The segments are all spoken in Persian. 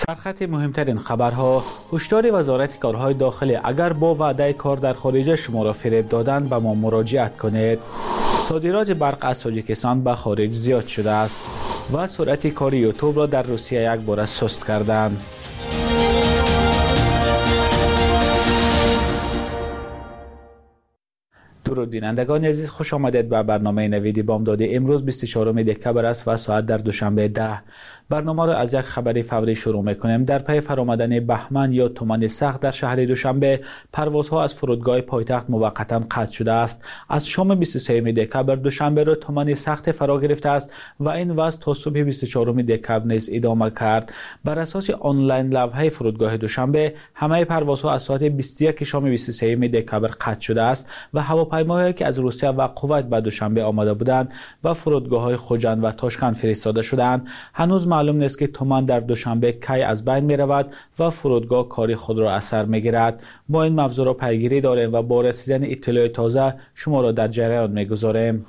سرخط مهمترین خبرها: هشدار وزارت کارهای داخلی اگر با وعده کار در خارج شما را فریب دادند به ما مراجعت کنید. صادرات برق از تاجیکستان به خارج زیاد شده است و سرعت کار یوتیوب را در روسیه یک بار سست کردند. درود بینندگان عزیز، خوش آمدید به برنامه نویدی بامداد. امروز 24 دکبر است و ساعت در دوشنبه 10. برنامه را از یک خبری فوری شروع میکنیم. در پی فرآمدن بهمن یا تومان سخت در شهر دوشنبه، پروازها از فرودگاه پایتخت موقتا قطع شده است. از شام 23 دکبر دوشنبه را تومان سخت فرا گرفته است و این وضع تا صبح 24 دکبر نیز ادامه کرد. بر اساس آنلاین لوحه فرودگاه دوشنبه، همه پروازها از ساعت 21 شام 23 دکبر قطع شده است و هواپیماهایی که از روسیه و کویت به دوشنبه آمده بودند و فرودگاه‌های خوجند و تاشکند فرستاده شدند. هنوز معلوم نیست که تومان در دوشنبه کی از بین می رود و فرودگاه کاری خود را از سر می گیرد. ما این موضوع را پیگیری داریم و با رسیدن اطلاع تازه شما را در جریان می گذاریم.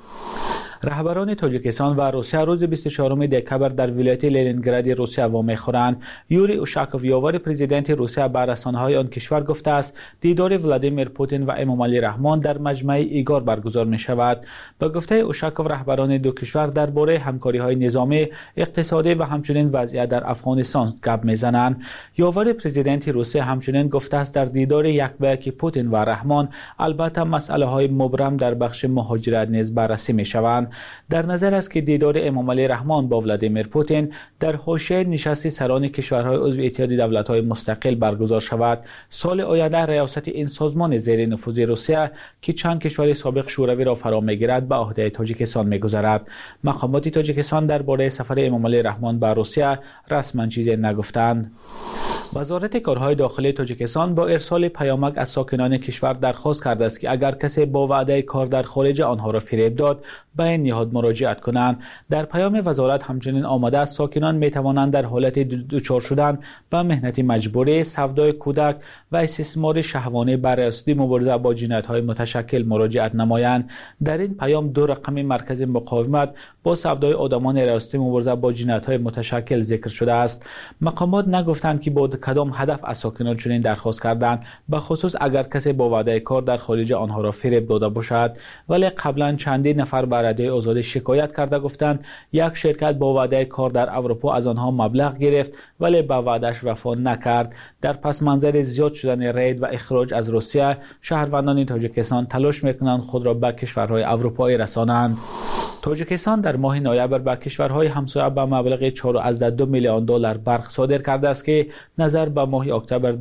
رهبران تاجیکستان و روسیه روز 24 دکبر در ولایت لنینگراد روسیه وام می‌خورند. یوری اوشاکوف، یاور پرزیدنت روسیه، به رسانه‌های آن کشور گفته است دیدار ولادیمیر پوتین و امامعلی رحمان در مجمع ایگار برگزار می‌شود. به گفته اوشاکوف، رهبران دو کشور درباره همکاری‌های نظامی، اقتصادی و همچنین وضعیت در افغانستان گپ می‌زنند. یاور پرزیدنت روسیه همچنین گفته است در دیدار یکبیک پوتین و رحمان البته مسائل‌های مبرم در بخش مهاجرت نیز بررسی می‌شوند. در نظر است که دیدار امامعلی رحمان با ولادیمیر پوتین در حاشیه نشست سران کشورهای عضو اتحاد دولت‌های مستقل برگزار شود. سال آینده ریاست این سازمان زیر نفوذ روسیه که چند کشور سابق شوروی را فرا می‌گیرد به عهده تاجیکستان می‌گذرد. مقامات تاجیکستان درباره سفر امامعلی رحمان به روسیه رسما چیزی نگفتند. وزارت کارهای داخلی تاجیکستان با ارسال پیامک از ساکنان کشور درخواست کرده است که اگر کسی با وعده کار در خارج آنها را فریب داد به این نهاد مراجعت کنند. در پیام وزارت همچنین آمده است ساکنان می توانند در حالت دچار شدن به مهنت مجبوری، سودای کودک و استثمار شهوانی بر اساس مبارزه با جنایت‌های متشکل مراجعت نمایند. در این پیام دو رقم مرکز مقاومت با سودای آدمان ریاستی مبارزه با جنایت‌های متشکل ذکر شده است. مقامات نگفتند که با کدام هدف از ساکنان چنین درخواست کردند، به خصوص اگر کسی با وعده کار در خارج آنها را فریب داده باشد. ولی قبلا چندین نفر بر رادیوی آزادی شکایت کرده گفتند یک شرکت با وعده کار در اروپا از آنها مبلغ گرفت ولی به وعده‌اش وفا نکرد. در پس منظر زیاد شدن رید و اخراج از روسیه، شهروندان تاجیکستان تلاش میکنند خود را به کشورهای اروپایی رسانند. تاجیکستان در ماه نوامبر به کشورهای همسایه به مبلغ 4.2 میلیون دلار برق صادر کرده است که نظر به ماه اکتبر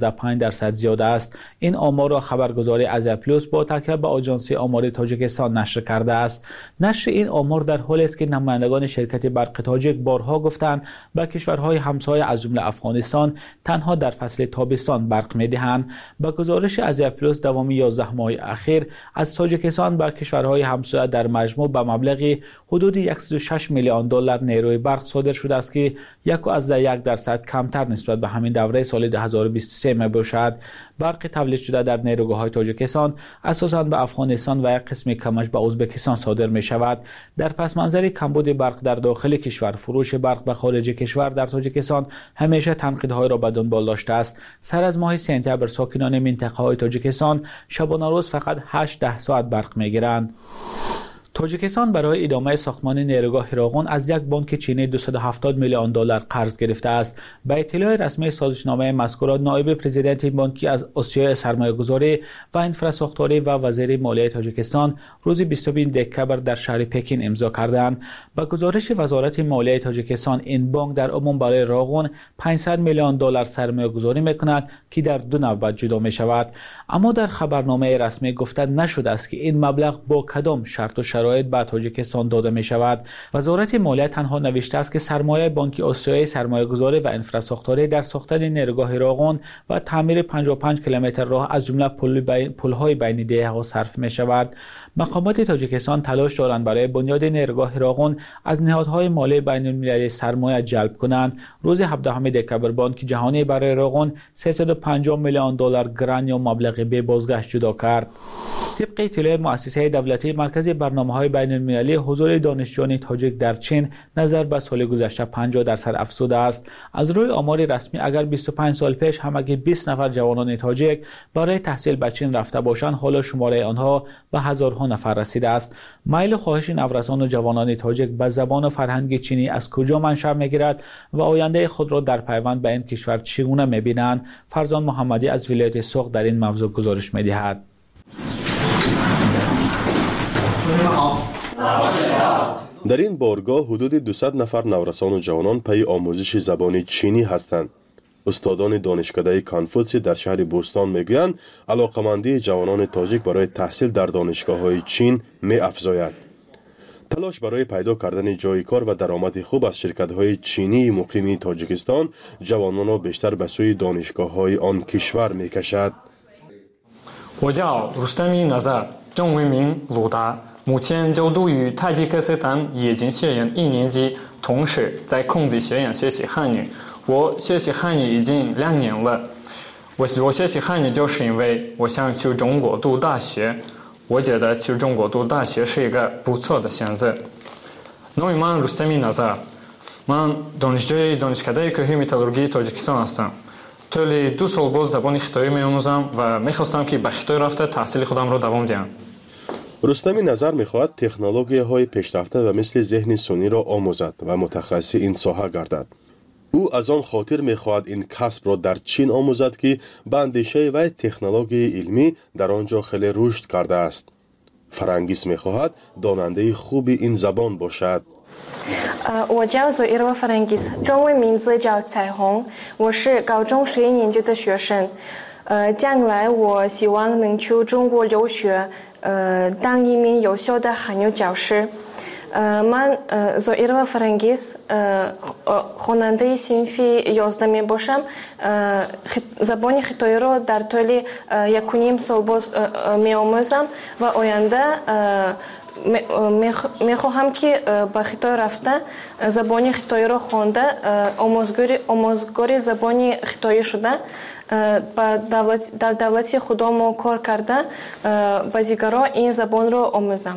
10.5% زیاده است. این آمار را خبرگزاری آزیا پلوس با تکیه به آژانس آمار تاجیکستان نشر کرده است. نشر این آمار در حالی است که نمایندگان شرکت برق تاجیک بارها گفتند به کشورهای همسایه از جمله افغانستان تنها در فصل تابستان برق می‌دهند. با گزارش آزیا پلوس دوام 11 ماه اخیر از تاجیکستان به کشورهای همسایه در مجموع به مبلغ حدود 106 میلیون دلار نیروی برق صادر شده است که 1.1% کمتر نسبت به همین دوره سال 2023 میباشد. برق تولید شده در نیروگاه‌های تاجیکستان اساساً به افغانستان و یک قسم کمش به ازبکستان صادر می شود. در پس منظر کمبود برق در داخل کشور، فروش برق به خارج کشور در تاجیکستان همیشه تنقیدهای را به دنبال داشته است. سر از ماه سپتامبر ساکنان منطقه‌های تاجیکستان شبانه روز فقط 8-10 ساعت برق می‌گیرند. تاجیکستان برای ادامه ساختمان نیروگاه هراقون از یک بانک چینی 270 میلیون دلار قرض گرفته است. به اطلاع رسمی سازشنامه مذکور، نایب پرزیدنت این بانک از آسیای سرمایه‌گذاری و انفراستراکتوری و وزیر مالیه تاجیکستان روز 22 دکبر در شهر پکین امضا کردند. با گزارش وزارت مالیه تاجیکستان، این بانک در عموم برای راغون 500 میلیون دلار سرمایه‌گذاری می‌کند که در دو نوبت جدا می‌شود. اما در خبرنامه رسمی گفته نشده است که این مبلغ با کدام شرط و شرایط به تاجیکستان داده می شود. وزارت مالیه تنها نوشته است که سرمایه بانک آسیایی سرمایه‌گذاری و انفراستراکتوری در ساختن نیروگاه راغون و تعمیر 55 کیلومتر راه از جمله پل‌های بین دهه‌ها صرف می شود. مقامات تاجیکستان تلاش دارند برای بنیاد نیروگاه راغون از نهادهای مالی بین‌المللی سرمایه جلب کنند. روز 17 دکبر بانک جهانی برای راغون 350 میلیون دلار گران یا مبلغ به بازگشت جدا کرد. طبق اطلاع مؤسسه دولتی مرکز برنامه‌های بین‌المللی، حضور دانشجویان تاجیک در چین نظر به سال گذشته 50% افزوده است. از روی آمار رسمی اگر 25 سال پیش همگی 20 نفر جوانان تاجیک برای تحصیل به چین رفته باشند، حالا شماره آنها به هزارها نفر رسیده است. میل و خواهش نورسان و جوانان تاجیک به زبان و فرهنگ چینی از کجا منشأ می‌گیرد و آینده خود را در پیوند به این کشور چگونه می‌بینند؟ فرزان محمدی از ولایت سوق در این موضوع گزارش می‌دهد. در این بارگاه حدود 200 نفر نورسان و جوانان پی آموزش زبان چینی هستند. استادان دانشکده کنفوتسی در شهر بوستان میگویند علاقمندی جوانان تاجیک برای تحصیل در دانشگاه‌های چین می‌افزاید. تلاش برای پیدا کردن جای کار و درآمد خوب از شرکت‌های چینی مقیم تاجیکستان جوانان را بیشتر به سوی دانشگاه‌های آن کشور می‌کشد. 我叫 رستمی نظر 正为名鲁达 目前就读于太极克斯坦冶金学院1年级，同时在孔子学院学习汉语。我学习汉语已经2年了。我学习汉语就是因为我想去中国读大学，我觉得去中国读大学是一个不错的选择。نام من رستمی نظر. من دانشجوی دانشکده کوه متالورژی تاجیکستان هستم. طولی 2 سال باز زبان خیتایی می‌آموزم و می‌خواستم که به خیتای رفته تحصیل خودم را دوام دهم. رستمی نظر می‌خواهد تکنولوژی‌های پیشرفته و مثل ذهن ثانی را آموزد و متخصص این ساحه گردد. او از آن خاطر می‌خواهد این کسب را در چین آموزد که به اندیشه و تکنولوژی علمی در آنجا خیلی رشد کرده است. فرانگیس می‌خواهد داننده خوب این زبان باشد. 我叫做伊罗弗兰吉斯，中文名字叫彩虹，我是高中11年级的学生。将来我希望能去中国留学，当一名优秀的汉语教师。من за Ірва Фарангіс хонанде синфі یازدهمی باشم. زبان خیتایی را در طول 1.5 سال باز می‌آموزم و آینده می‌خواهم که به خیتای رفته زبان خیتایی را خوانده آموزگار زبان خیتایی شده در دولت خودم کار کرده به دیگران این زبان را آموزم.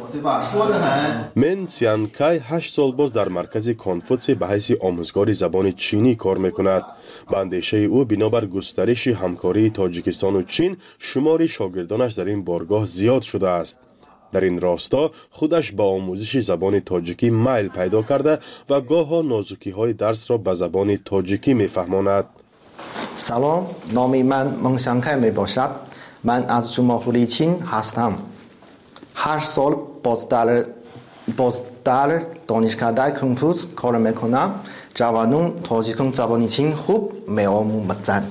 من سیانکای 8 سال باز در مرکز کنفوتسی به حیث آموزگار زبان چینی کار میکند. به اندیشه او بنابر گسترش همکاری تاجیکستان و چین شمار شاگردانش در این بارگاه زیاد شده است. در این راستا خودش با آموزش زبان تاجیکی میل پیدا کرده و گاه‌ها نازکی‌های درس را به زبان تاجیکی میفهماند. سلام، نام من منسیانکای می باشد. من از جمهوری چین هستم. 8 سال باز در دانشکده کنفوتس کار میکنم. جوانان تاجیکان زبان چین خوب می‌آموزند.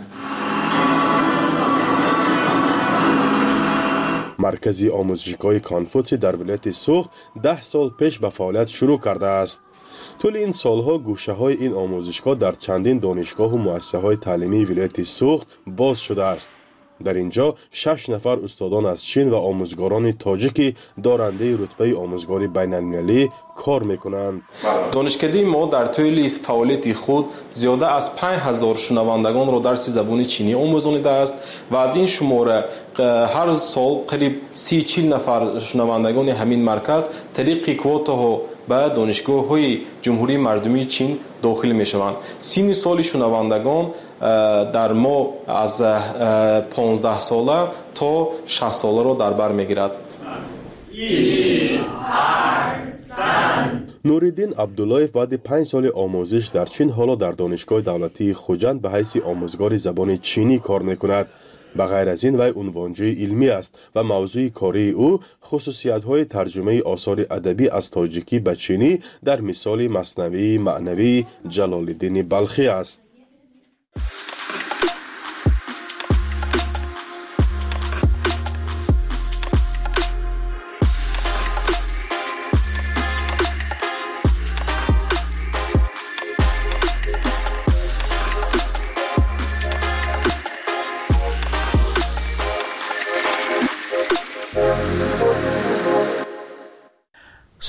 مرکز آموزشگاه کنفوتسی در ولایت سوق 10 سال پیش به فعالیت شروع کرده است. طول این سالها گوشه‌های این آموزشگاه در چندین دانشگاه و مؤسسه‌های تعلیمی ولایت سوق باز شده است. در اینجا 6 نفر استادان از چین و آموزگاران تاجیکی دارنده رتبه آموزگاری بین‌المللی کار میکنند. دانشکده ما در طول فعالیت خود زیاده از 5000 شنوندگان را درس زبان چینی آموزانیده است و از این شماره هر سال قریب 30-40 نفر شنوندگان همین مرکز طریق کوتا به دانشگاه‌های جمهوری مردمی چین داخل می‌شوند. سن سال شنوندگان در ما از 15 ساله تا 60 ساله را در بر می‌گیرد. نوریدین عبدالله بعد 5 سال آموزش در چین حالا در دانشگاه دولتی خوجند به حیث آموزگار زبان چینی کار می‌کند. به غیر از این وی عنوانجوی علمی است و موضوع کاری او خصوصیت‌های ترجمه آثار ادبی از تاجیکی به چینی در مثال مثنوی معنوی جلال الدین بلخی است.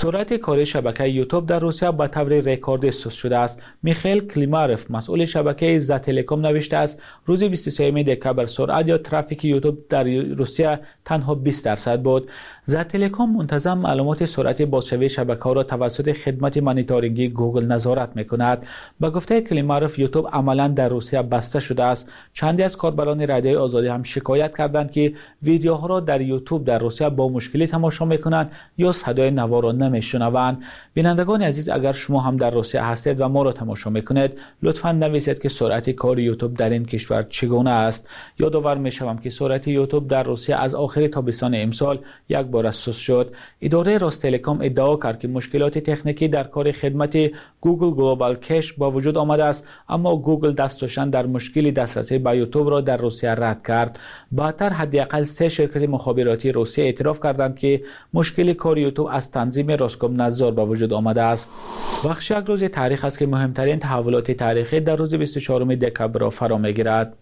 سرعت کاری شبکه یوتیوب در روسیه به طور رکوردی سست شده است. میخائیل کلیماروف مسئول شبکه ز تلکوم نوشته است روز 23 دکبر سرعت یا ترافیک یوتیوب در روسیه تنها 20% بود. ز تلکوم منتظم معلومات سرعت بازشوی شبکه را توسط خدمت مانیتورینگی گوگل نظارت میکند. به گفته کلیماروف یوتیوب عملا در روسیه بسته شده است. چندی از کاربران رادیوی آزادی هم شکایت کردند که ویدیوها را در یوتیوب در روسیه با مشکلی تماشا میکنند یا صدای نوا را نمیشنوند. بینندگان عزیز، اگر شما هم در روسیه هستید و ما را تماشا میکنید لطفاً نویسید که سرعت کار یوتیوب در این کشور چگونه است. یادآور میشوم که سرعت یوتیوب در روسیه از آخر تابستان امسال یک بار سست شد. اداره راستلکوم ادعا کرد که مشکلات تکنیکی در کار خدمت گوگل گلوبال کش با وجود آمده است، اما گوگل دستوشن در مشکل دسترسی به یوتیوب را در روسیه رد کرد. بعدتر حداقل 3 شرکت مخابراتی روسیه اعتراف کردند که مشکل کار یوتیوب از تنظیم روسکومنادزور به وجود آمده است. بخش یک روز تاریخ است که مهمترین تحولات تاریخی در روز 24 دکبر را فرا میگیرد.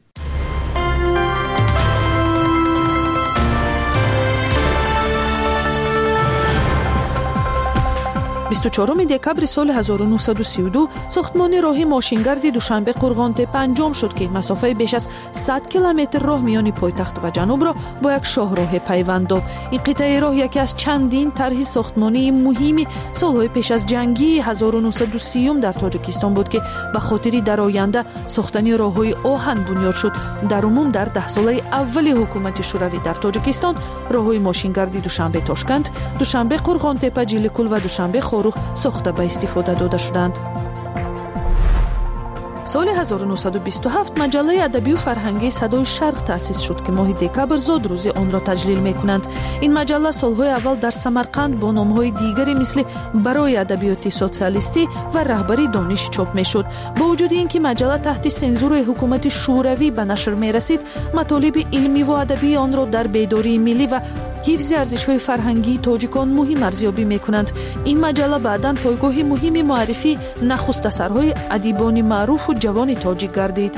24 دکبر سال 1932 ساختمان راه ماشینگرد دوشنبه قرغان‌تپه انجام شد که مسافت بیش از 100 کیلومتر راه میان پایتخت و جنوب را با یک شاهراه پیوند داد. این قطعه راه یکی از چندین طرح ساختمانی مهمی سالهای پیش از جنگی 1930 در تاجیکستان بود که به خاطر در آینده ساختن راههای آهن بنیاد شد. در عموم در 10 ساله اول حکومت شوروی در تاجیکستان راههای ماشینگردی دوشنبه تاشکند، دوشنبه قرغان‌تپه، جیلیکول و دوشنبه خاروخ ساخته به استفاده داده شدند. سال 1927 مجله ادبی و فرهنگی صدای شرق تأسیس شد که ماه دکبر زاد روز آن را تجلیل می‌کنند. این مجله سالهای اول در سمرقند با نام‌های دیگری مثل برای ادبیات سوسیالیستی و رهبری دانش چاپ می‌شد. با وجود اینکه مجله تحت سانسور حکومت شوروی به نشر می‌رسید، مطالب علمی و ادبی آن را در بیداری ملی و حفظ ارزش‌های فرهنگی تاجیکان مهم ارزیابی می‌کنند. این مجله بعداً پایگاه مهمی معرفی نخست اثرهای ادیبان معروف و جوان تاجیک گردید.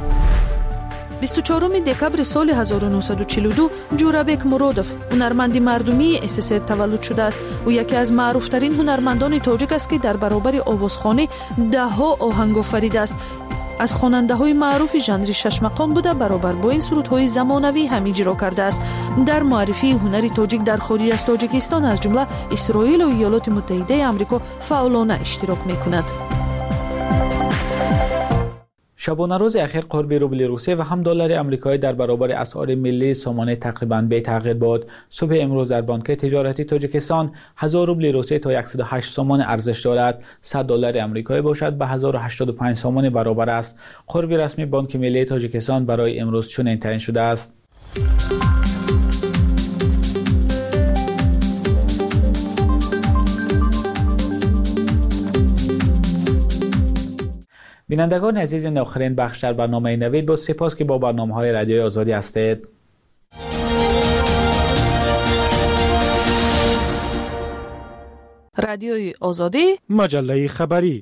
24 دکبر سال 1942 جورابک مرودوف هنرمند مردمی SSR تولد شده است. او یکی از معروفترین هنرمندان تاجیک است که در برابر آوازخوانی ده‌ها آهنگ آفریده است. از خواننده‌های معروف ژانر شش مقام بوده، برابر با این سرودهای زمانوی هم اجرا کرده است. در معرفی هنر تاجیک در خارج از تاجیکستان از جمله اسرائیل و ایالات متحده آمریکا فعالانه اشتراک می‌کند. شبانه روز اخیر قرب روبل روسیه و هم دلار آمریکایی در برابر اسعار ملی سامانه تقریباً بی تغییر بود. صبح امروز در بانک تجارتی تاجیکستان 1000 روبل روسیه تا 108 سامان ارزش دارد. 100 دلار آمریکایی باشد به 1085 سامان برابر است. قرب رسمی بانک ملی تاجیکستان برای امروز چنین تعیین شده است. بینندگان عزیز، این آخرین بخش در برنامه نوید با سپاس که با برنامه‌های رادیوی آزادی هستید. رادیوی آزادی، مجله خبری.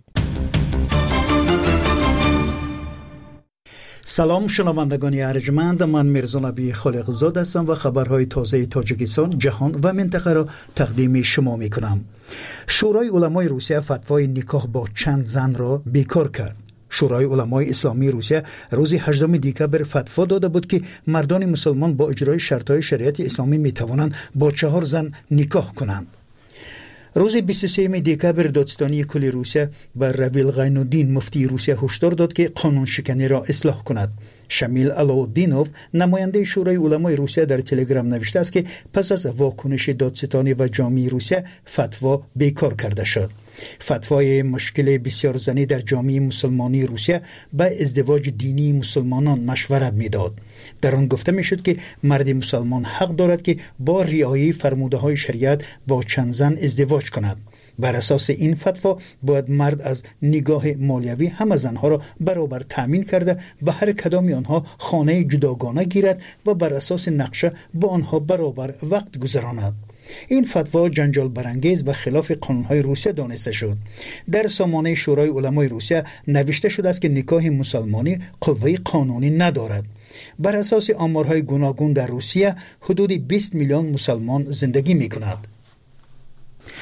سلام شنوندگان ارجمند، من میرزا نبی خالقزاد هستم و خبرهای تازه تاجیکستان، جهان و منطقه را تقدیم شما می کنم. شورای علمای روسیه فتوای نکاح با چند زن را بیکار کرد. شورای علمای اسلامی روسیه روز 18 دکبر فتوا داده بود که مردان مسلمان با اجرای شرطهای شریعت اسلامی می توانند با 4 زن نکاح کنند. روز 23 دکبر دادستانی کل روسیه بر رویل غین‌الدین مفتی روسیه هشدار داد که قانون شکنی را اصلاح کند. شمیل علاءالدینوف نماینده شورای علمای روسیه در تلگرام نوشته است که پس از واکنش دادستانی و جامعه روسیه فتوا بیکار کرده شد. فتوای مشکل بسیار زنی در جامعه مسلمانی روسیه به ازدواج دینی مسلمانان مشورت میداد. در آن گفته میشد که مرد مسلمان حق دارد که با رعایت فرموده های شریعت با چند زن ازدواج کند. بر اساس این فتوا باید مرد از نگاه مالیوی همه زنها را برابر تامین کرده به هر کدام آنها خانه جداگانه گیرد و بر اساس نقشه با آنها برابر وقت گذراند. این فتوا جنجال برانگیز و خلاف قانون‌های روسیه دانسته شد. در سامانه شورای علمای روسیه نوشته شده است که نکاح مسلمانی قوه قانونی ندارد. بر اساس آمارهای گوناگون در روسیه حدود 20 میلیون مسلمان زندگی می‌کنند.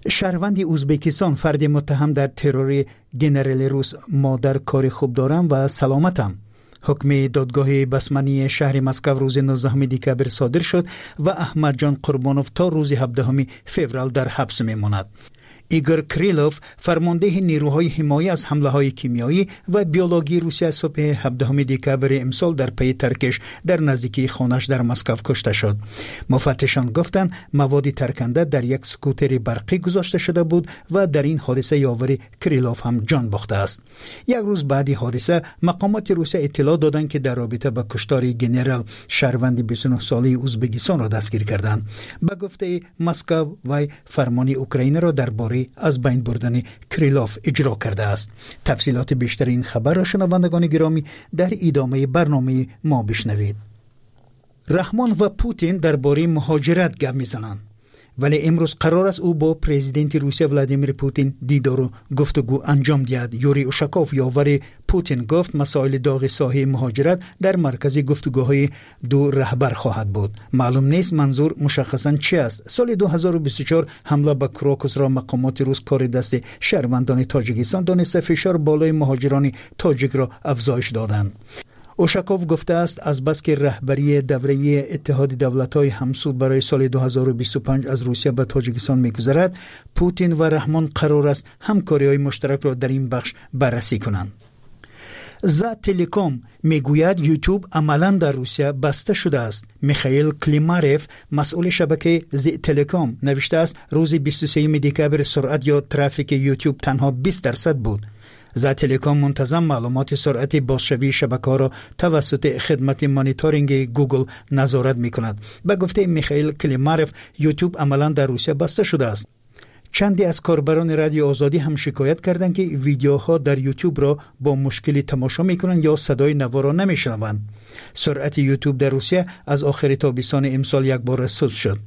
شهروند ازبکستان فرد متهم در ترور ژنرال روس مادر کار خوب دارم و سلامتم. حکم دادگاه بسمنی شهر مسکو روز 19 دکبر صادر شد و احمد جان قربانوف تا روز 17 فوریه در حبس میماند. ایگور کریلوف فرمانده نیروهای حمایت از حمله‌های کیمیایی و بیولوژی روسیه صبح 17 دکبر امسال در پی ترکش در نزدیکی خانه‌اش در مسکو کشته شد. مفتشان گفتند مواد ترکنده در یک سکوتر برقی گذاشته شده بود و در این حادثه یاور کریلوف هم جان باخته است. یک روز بعد حادثه مقامات روسیه اطلاع دادند که در رابطه با کشتار ژنرال شهروند 29 ساله ازبکستان را دستگیر کردند. به گفته مسکو و فرمان اوکراین را درباره از بین بردن کریلوف اجرا کرده است. تفصیلات بیشتر این خبر را شنوندگان گرامی در ادامه برنامه ما بشنوید. رحمان و پوتین درباره مهاجرت گپ میزنند، ولی امروز قرار است او با پرزیدنت روسیه ولادیمیر پوتین دیدار و گفتگو انجام دهد. یوری اوشاکوف یاور پوتین گفت مسائل داغ ساحه مهاجرت در مرکز گفتگوهای دو رهبر خواهد بود. معلوم نیست منظور مشخصاً چی است. سال 2024 حمله به کراکوس را مقامات روس کار دست شهروندان تاجیکستان دانسته فشار بالای مهاجران تاجیک را افزایش دادند. اوشاکوف گفته است از بس که رهبری دوره اتحاد دولت‌های همسود برای سال 2025 از روسیه به تاجیکستان می‌گذرد، پوتین و رحمان قرار است همکاری‌های مشترک را در این بخش بررسی کنند. زا تلکوم میگوید یوتیوب عملاً در روسیه بسته شده است. میخائیل کلیماروف مسئول شبکه زی تلکوم نوشته است روز 23 دکبر سرعت یا ترافیک یوتیوب تنها 20% بود. زا تلکوم منتظم معلومات سرعت بازشوی شبکه را توسط خدمت مانیتورینگ گوگل نظارت می کند. به گفته میخائیل کلیماروف یوتیوب عملاً در روسیه بسته شده است. چندی از کاربران رادیو آزادی هم شکایت کردند که ویدیوها در یوتیوب را با مشکلی تماشا می کنند یا صدای نوا را نمی شنوند. سرعت یوتیوب در روسیه از آخر تابستان امسال یک بار سوز شد.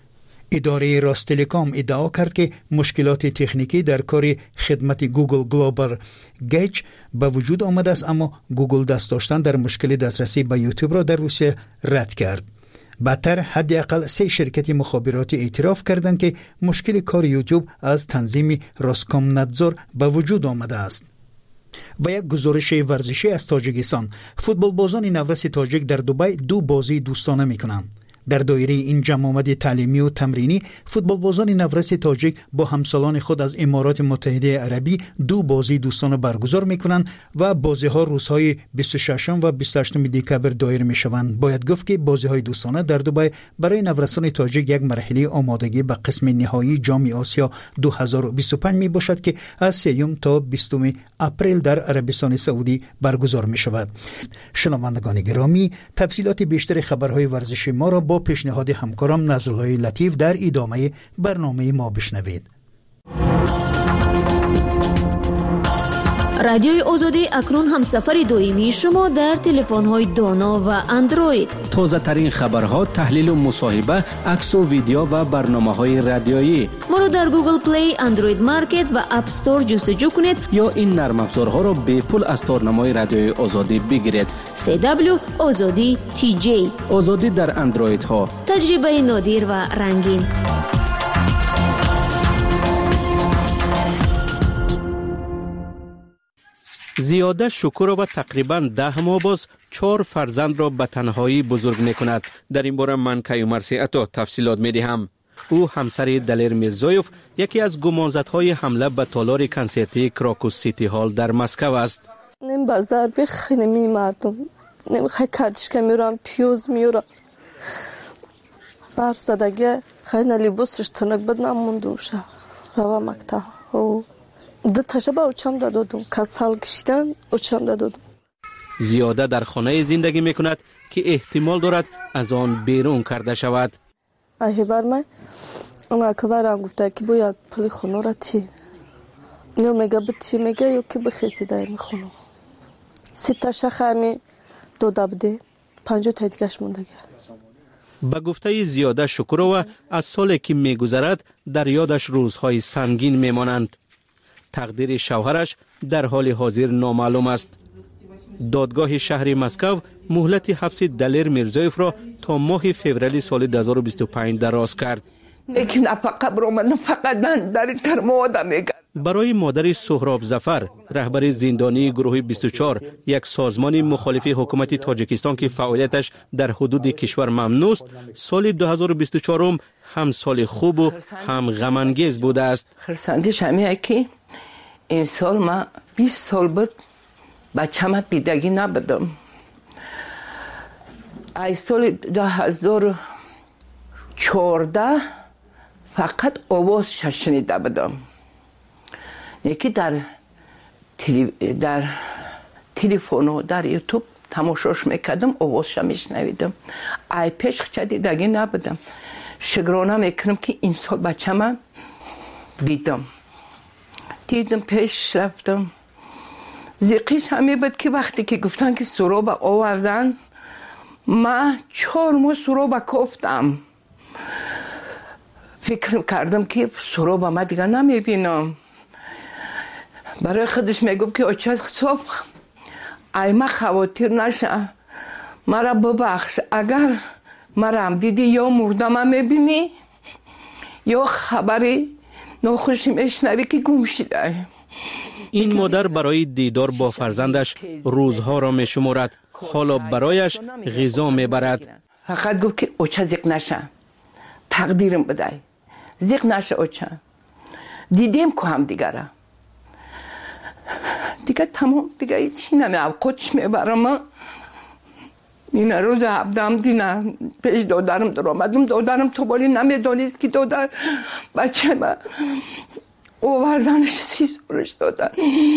اداره راستلکام ادعا کرد که مشکلات تکنیکی در کار خدمت گوگل گلوبال گیج به وجود آمده است، اما گوگل دست داشتن در مشکل دسترسی به یوتیوب را در روسیه رد کرد. بدتر حداقل 3 شرکت مخابراتی اعتراف کردند که مشکل کار یوتیوب از تنظیم روسکومنادزور به وجود آمده است. و یک گزارش ورزشی از تاجیکستان، فوتبال بازان نورس تاجیک در دبی 2 بازی دوستانه می‌کنند. در دایره این جمع آمد تعلیمی و تمرینی فوتبال بازان نورس تاجیک با همسالان خود از امارات متحده عربی 2 بازی دوستانه برگزار میکنند و بازی ها روزهای 26 و 28 دکبر دایر میشوند. باید گفت که بازی های دوستانه در دبی برای نورسان تاجیک یک مرحله آمادگی به قسم نهایی جام آسیا 2025 می باشد که از 3 تا 20 اپریل در عربستان سعودی برگزار می شود. شنوندگان گرامی، تفصیلات بیشتر خبرهای ورزشی ما را با پیشنهاد همکارم نظرالله لطیف در ادامه برنامه ما بشنوید. رادیوی آزادی اکنون همسفر دائمی شما در تلفن‌های دانا و اندروید. تازه ترین خبرها، تحلیل و مصاحبه، عکس و ویدیو و برنامه‌های رادیویی. ما را در گوگل پلی، اندروید مارکت و اپ استور جستجو کنید یا این نرم افزارها را به پول از تارنمای رادیوی آزادی بگیرید. CW آزادی TJ. آزادی در اندروید ها. تجربه نادر و رنگین. زیاده شکورова تقریباً 10 ماه باز 4 فرزند را به تنهایی بزرگ می کند. در این باره من کیومرث عطا تفصیلات می دهم. او همسر دلیر میرزایوف یکی از گمانزدهای حمله به تالار کنسرتی کراکوس سیتی هال در مسکو است. نمی بازار بخینه می مردم نمیخوای کارچشکه میرم پیوز میرم برف زدگه خیلی لیبوسش تنک بد نموندم شد روا مکتا ده تشبه اوچم دادم کسال کشیدن اوچم دادم. زیاده در خانه زندگی میکند که احتمال دارد از آن بیرون کرده شود. ای بر من اون اکبرم گفته که باید پلی خونه را تی نو میگه بتی میگه یا که بخیزی دای میخونم 3 تا شخمی 2 دبده 5 تا دیگهش مونده. به گفته زیاده شکورova از سالی که میگذرد در یادش روزهای سنگین میمانند. تقدیر شوهرش در حال حاضر نامعلوم است. دادگاه شهر مسکو مهلت حبس دلیر میرزایوف را تا ماه فوریه سال 2025 دراز کرد. برای مادر سهراب ظفر، رهبر زندانی گروه 24، یک سازمان مخالف حکومت تاجیکستان که فعالیتش در حدود کشور ممنوع است، سال 2024 هم سال خوب و هم غم انگیز بوده است. خرسندیش همینه که این سال ما 20 سال بود بچه‌م دیدگی نبودم. ای سال 2014 فقط آواز شنیده بودم. یکی در تلفن و در یوتیوب تماشاش میکردم، آوازش میشنویدم. ای پیش چه دیدگی نبودم. شکرانه میکنم که این سال بچه‌م دیدم پیش رفتم. زیقیش همی بود که وقتی که گفتن که سراب آوردن، من 4 ماه سراب کفتم. فکر کردم که سراب ما دیگه نمیبینم. برای خودش میگفت که آچه صبح ای ما خواطر نشه، مرا ببخش، اگر مرا هم دیدی یا مردم میبینی یا خبری ناخوشی میشنوی که گم شده. این مادر برای دیدار با فرزندش روزها را میشمارد، حالا برایش غذا میبرد. فقط گفت که اوچه زیق نشه، تقدیرم بده، زیق نشه اوچه. دیدیم که هم دیگره دیگه تمام، دیگه هیچی نمیام، قدش میبرم. این روز هفتم دینه پیش دادرم در آمدم. دادرم تو بالی نمیدانیست که دادر بچه من اووردنش 30 سالش دادن.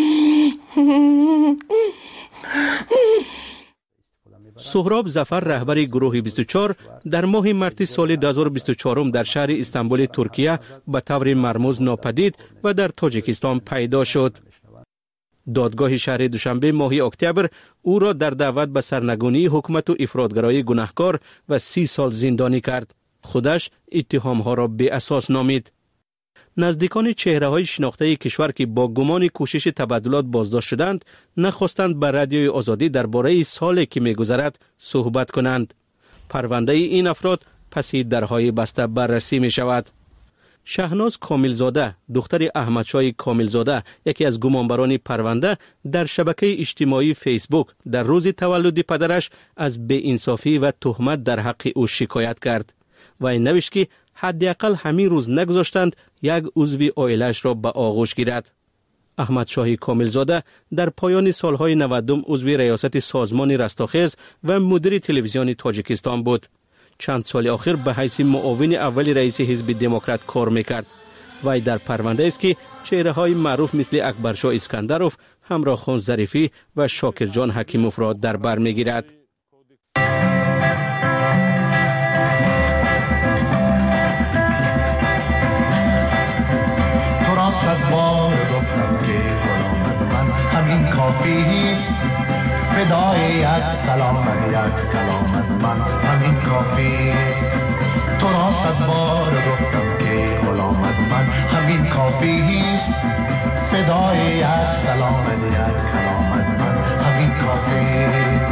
سهراب ظفر، رهبر گروه 24، در ماه مارس سال 2024 در شهر استانبول ترکیه به طور مرموز ناپدید و در تاجیکستان پیدا شد. دادگاه شهر دوشنبه ماه اکتبر او را در دعوت به سرنگونی حکومت و افراطگرایی گناهکار و 30 سال زندانی کرد. خودش اتهامها را بی اساس نامید. نزدیکان چهره‌های شناخته کشور که با گمان کوشش تبادلات بازداشت شدند، نخواستند به رادیوی آزادی درباره سالی که می‌گذرد صحبت کنند. پرونده این افراد پس درهای بسته بررسی می‌شود. شهناز کاملزاده، دختر احمدشاه کاملزاده، یکی از گمانبران پرونده، در شبکه اجتماعی فیسبوک در روز تولد پدرش از بی‌انصافی و تهمت در حق او شکایت کرد و این نوشت که حداقل همین روز نگذاشتند یک عضو عائله‌اش را به آغوش گیرد. احمدشاه کاملزاده در پایان سالهای 90 عضو ریاست سازمان رستاخیز و مدیر تلویزیون تاجیکستان بود. چند سال آخر به حیث معاون اول رئیس حزب دموکرات کار میکرد. وی در پرونده است که چهره‌های معروف مثل اکبرشاه اسکندروف، همراه خان ظریفی و شاکرجان حکیموف را در بر میگیرد. تو را 100 بار گفتم که غلامت من همین کافی است، فدای یک سلام یک کلامت من همین کافی است. تو را 100 بار گفتم که غلامت من همین کافی است، فدای یک سلام یک کلامت من همین کافی.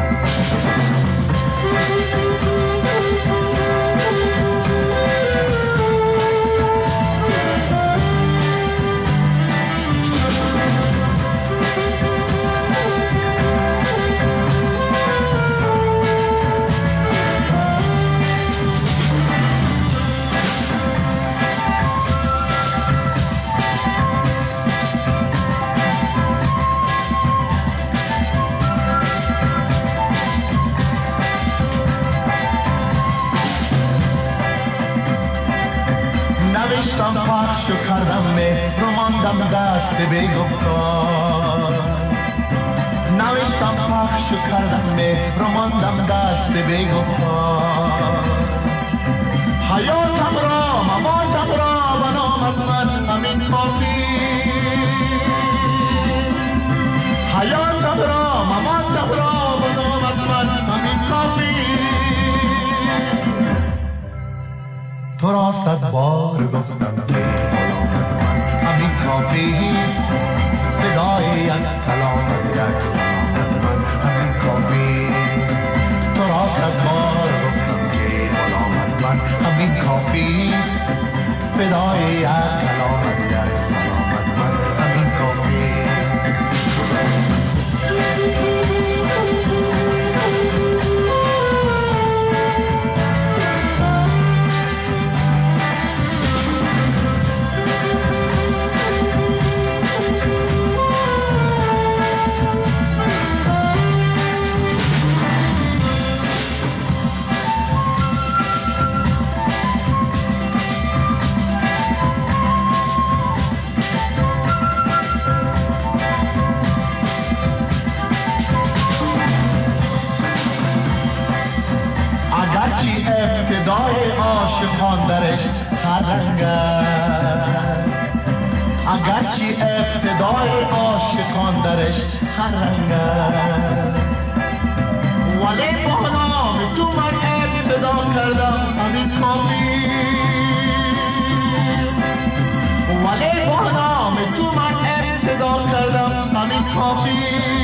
نوشتم پخش و کردم مهر و ماندم دست بگفتار. نوشتم پخش و کردم مهر و ماندم دست بگفتار. حیاتم را مماتم را و نامت من همین کافی. حیاتم را مماتم را و نامت من همین کافی. تو را 100 بار گفتم که غلامت من همین کافی است، فدای یک کلامت یک سلامت من همین کافی است. تو را 100 بار گفتم که غلامت من همین کافی است، فدای یک کلامت یک سلامت من همین کافی. اگرچه ابتدای عاشقان درش هر رنگ است، اگرچه ابتدای عاشقان درش هر رنگ است، ولی با نام تو من ابتدا کردم همین کافی است، ولی با نام تو من ابتدا کردم همین کافی.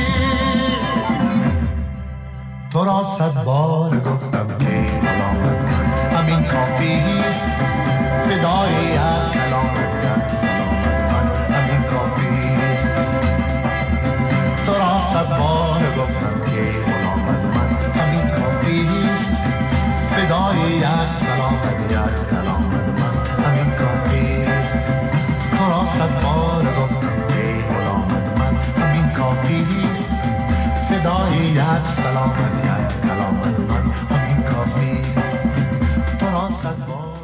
تو را 100 بار گفتم که علامت من همین کافی است، فدای یک کلامت یک سلامت من همین کافی است. تو را 100 بار گفتم که علامت من همین کافی است، فدای یک سلامت یک کلامت من همین کافی است. تو را 100 بار گفتم که علامت من همین کافی است، فدای یک سلامت یک کلامت من همین کافی است. تو را 100 بار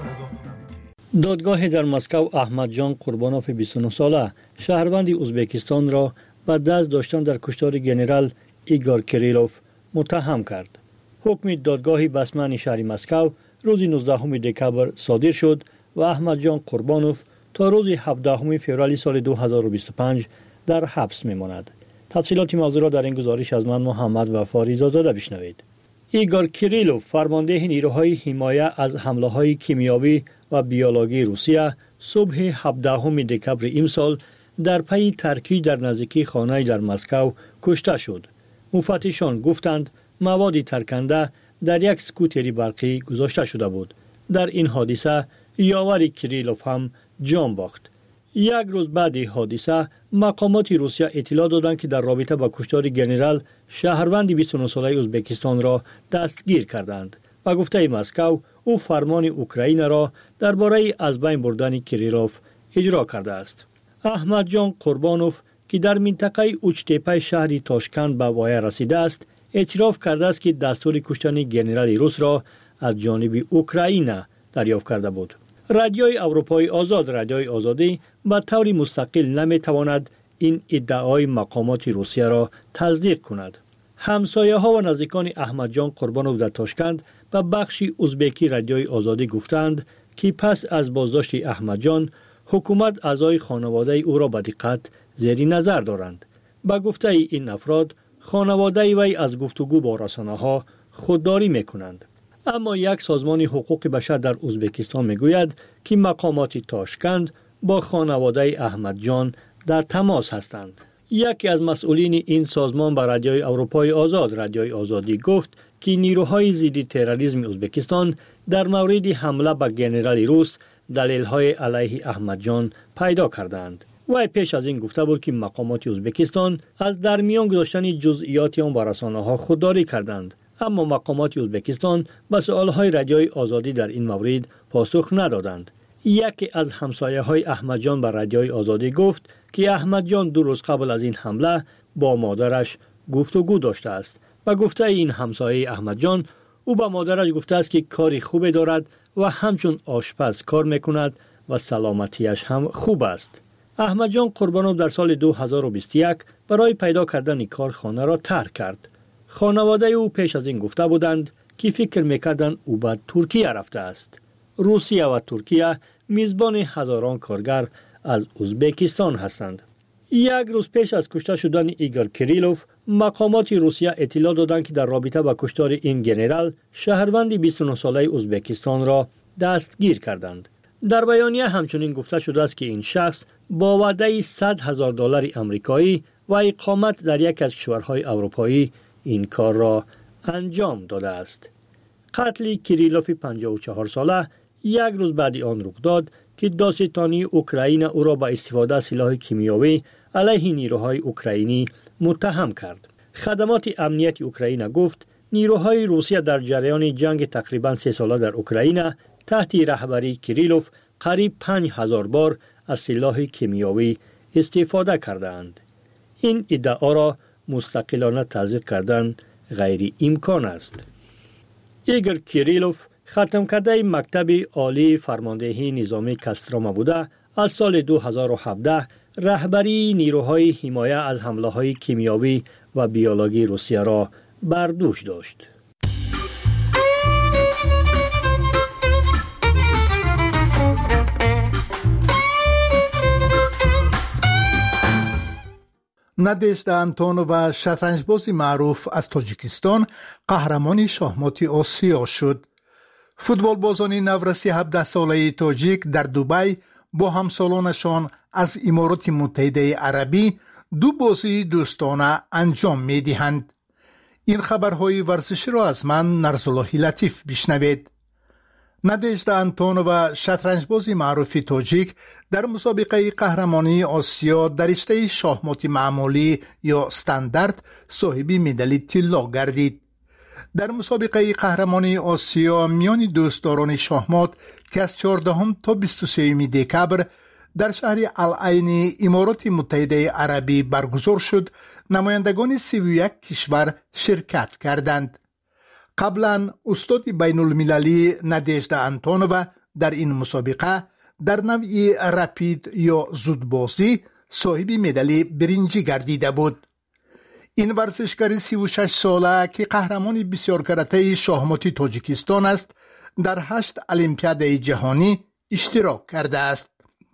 دادگاه در مسکو احمد جان قربانوف 29 ساله شهروند ازبکستان را به دست داشتن در کشتار ژنرال ایگور کریلوف متهم کرد. حکم دادگاه بسمن شهر مسکو روز 19 دکبر صادر شد و احمد جان قربانوف تا روز 17 فوریه سال 2025 در حبس میماند. تفصیلات موضوع را در این گزارش از من محمد وفاری زاده بشنوید. ایگور کریلوف فرمانده نیروهای حمایت از حمله‌های کیمیایی و بیولوژی روسیه صبح 17 دکبر امسال در پی ترکیب در نزدیکی خانه در مسکو کشته شد. مفتشان گفتند مواد ترکنده در یک سکوتر برقی گذاشته شده بود. در این حادثه یاور کریلوف هم جان باخت. یک روز بعد حادثه مقامات روسیه اطلاع دادند که در رابطه با کشتار ژنرال شهروند 29 ساله ازبکستان را دستگیر کردند و گفته مسکو او فرمان اوکراین را درباره از بین بردن کریلوف اجرا کرده است. احمد جان قربانوف که در منطقه اوچتپه شهر تاشکند به وای رسیده است، اعتراف کرده است که دستور کشتن ژنرال روس را از جانب اوکراین دریافت کرده بود. رادیوی اروپای آزاد رادیوی آزادی به طور مستقل نمیتواند این ادعای مقامات روسیه را تصدیق کند. همسایه ها و نزدیکان احمد جان قربانوف در تاشکند به بخش ازبکی رادیوی آزادی گفتند که پس از بازداشت احمد جان حکومت اعضای خانواده او را به دقت زیر نظر دارند. به گفته این افراد خانواده وی از گفتگو با رسانه‌ها خودداری میکنند. اما یک سازمان حقوق بشر در ازبکستان میگوید که مقامات تاشکند با خانواده احمد جان در تماس هستند. یکی از مسئولین این سازمان به رادیوی اروپای آزاد رادیوی آزادی گفت که نیروهای ضد تروریسم ازبکستان در مورد حمله به ژنرال روس دلیل‌های علیه احمد جان پیدا کردند. وی پیش از این گفته بود که مقامات ازبکستان از در میان گذاشتن جزئیات آن به رسانه‌ها خودداری کردند. اما مقامات ازبکستان به سوال‌های رادیوی آزادی در این مورد پاسخ ندادند. یکی از همسایه‌های احمد جان به رادیوی آزادی گفت که احمد جان 2 روز قبل از این حمله با مادرش گفتگو داشته است و گفته این همسایه احمد جان او به مادرش گفته است که کاری خوب دارد و همچون آشپز کار میکند و سلامتیش هم خوب است. احمد جان قربانوف در سال 2021 برای پیدا کردن کارخانه را ترک کرد. خانواده او پیش از این گفته بودند که فکر میکردند او به ترکیه رفته است. روسیه و ترکیه میزبان هزاران کارگر از ازبکستان هستند. یک روز پیش از کشته شدن ایگور کریلوف، مقامات روسیه اطلاع دادند که در رابطه با کشتار این ژنرال شهروند 29 ساله ازبکستان را دستگیر کردند. در بیانیه همچنین گفته شده است که این شخص با وعده $100,000 آمریکایی و اقامت در یک از کشورهای اروپایی این کار را انجام داده است. قتل کریلوف 54 ساله یک روز بعد آن رخ داد که داستانی اوکراین او را به استفاده از سلاح کیمیایی علیه نیروهای اوکراینی متهم کرد. خدمات امنیتی اوکراین گفت نیروهای روسیه در جریان جنگ تقریباً 3 ساله در اوکراین تحت رهبری کریلوف قریب 5000 بار از سلاح کیمیایی استفاده کردند. این ادعا را مستقلانه تصدیق کردن غیر امکان است. ایگور کریلوف ختم کرده مکتب عالی فرماندهی نظامی کاستروما بوده، از سال 2017 رهبری نیروهای حمایت از حمله های کیمیایی و بیولوژی روسیه را بر دوش داشت. نادژدا انتونووا شطرنجباز معروف از تاجیکستان قهرمان شاهمات آسیا شد. فوتبالبازان نورسی 17 ساله تاجیک در دبی با همسالانشان از امارات متحده عربی 2 بازی دوستانه انجام می دهند. این خبرهای ورزشی را از من نرزالله لطیف بشنوید. نادژدا انتونووا شطرنجباز معروف تاجیک در مسابقه قهرمانی آسیا در رشته شاهمات معمولی یا استاندارد صاحب مدال طلا گردید. در مسابقه قهرمانی آسیا میان دوستداران شاهمات که از 14 تا 23 دکبر در شهر العین امارات متحده عربی برگزار شد، نمایندگان 31 کشور شرکت کردند. قبلا استاد بین المللی نادژدا انتونووا در این مسابقه در نوع رپید یا زودبازی صاحب مدال برنجی گردیده بود. این ورزشکار 36 ساله که قهرمان بسیار کرته شاهمات تاجیکستان است، در 8 المپیاد جهانی اشتراک کرده است.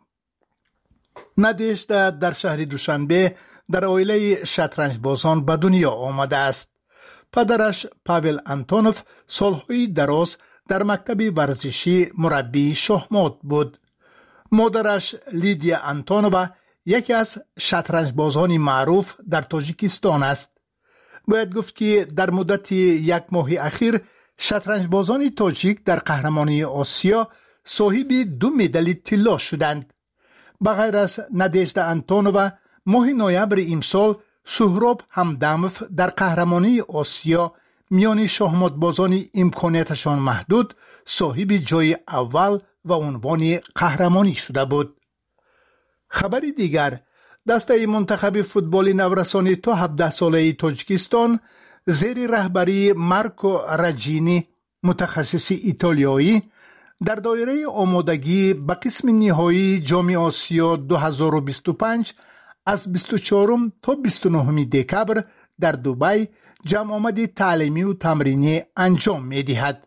نادژدا در شهر دوشنبه در عائله شطرنجبازان به دنیا آمده است. پدرش پاول انتونوف سالهای دراز در مکتب ورزشی مربی شاهمات بود. مادرش لیدیا انتونووا یکی از شطرنجبازان معروف در تاجیکستان است. باید گفت که در مدت 1 ماه اخیر شطرنجبازان تاجیک در قهرمانی آسیا صاحب 2 مدال طلا شدند. بغیر از نادژدا انتونووا ماه نوامبر امسال سهراب همدموف در قهرمانی آسیا میان شاهماتبازان امکاناتشان محدود صاحب جای اول و عنوان قهرمانی شده بود. خبری دیگر، دسته منتخب فوتبال نورسان تا 17 ساله تاجیکستان زیر رهبری مارکو راجینی متخصص ایتالیایی در دایره آمادگی به قسم نهایی جام آسیا 2025 از 24 تا 29 دکبر در دبی جمع آمد تعلیمی و تمرینی انجام می دهد.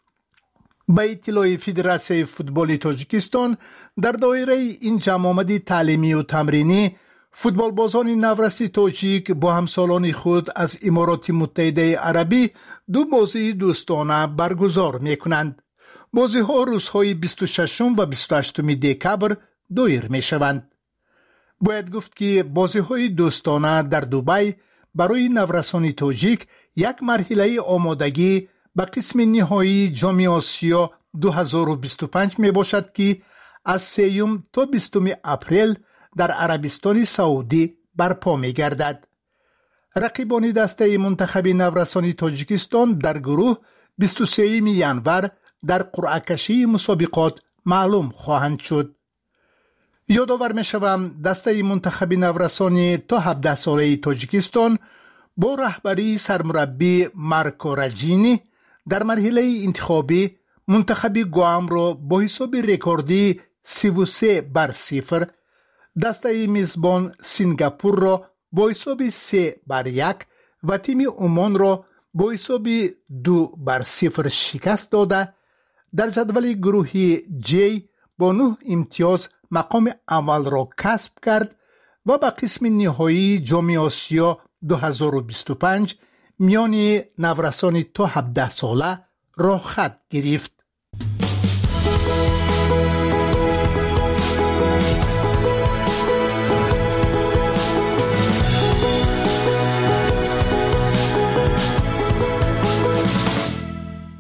به اطلاع فدراسیون فوتبال تاجیکستان در دایره این جمع آمد تعلیمی و تمرینی فوتبالبازان نورسی تاجیک با همسالان خود از امارات متحده عربی 2 بازی دوستانه برگزار می کنند. بازی ها روزهای 26 و 28 دکبر دایر می شوند. باید گفت که بازی های دوستانه در دبی برای نورسان تاجیک یک مرحله آمادگی به قسم نهایی جام آسیا 2025 می باشد که از 3 تا 20 اپریل در عربستان سعودی برپا می گردد. رقیبان دسته منتخب نورسان تاجیکستان در گروه 23 ینور در قرعه کشی مسابقات معلوم خواهند شد. یادآور می شوم دسته منتخب نورسان تا 17 ساله تاجیکستان با رهبری سرمربی مارکو راجینی در مرحله انتخابی منتخب گوام را با حساب رکوردی 33-0، دسته میزبان سینگاپور را با حساب 3-1 و تیم عمان را با حساب 2-0 شکست داده در جدول گروهی جی با 9 امتیاز مقام اول را کسب کرد و به قسم نهایی جام آسیا 2025 میان نورسان تا 17 ساله راه خط گرفت. سوی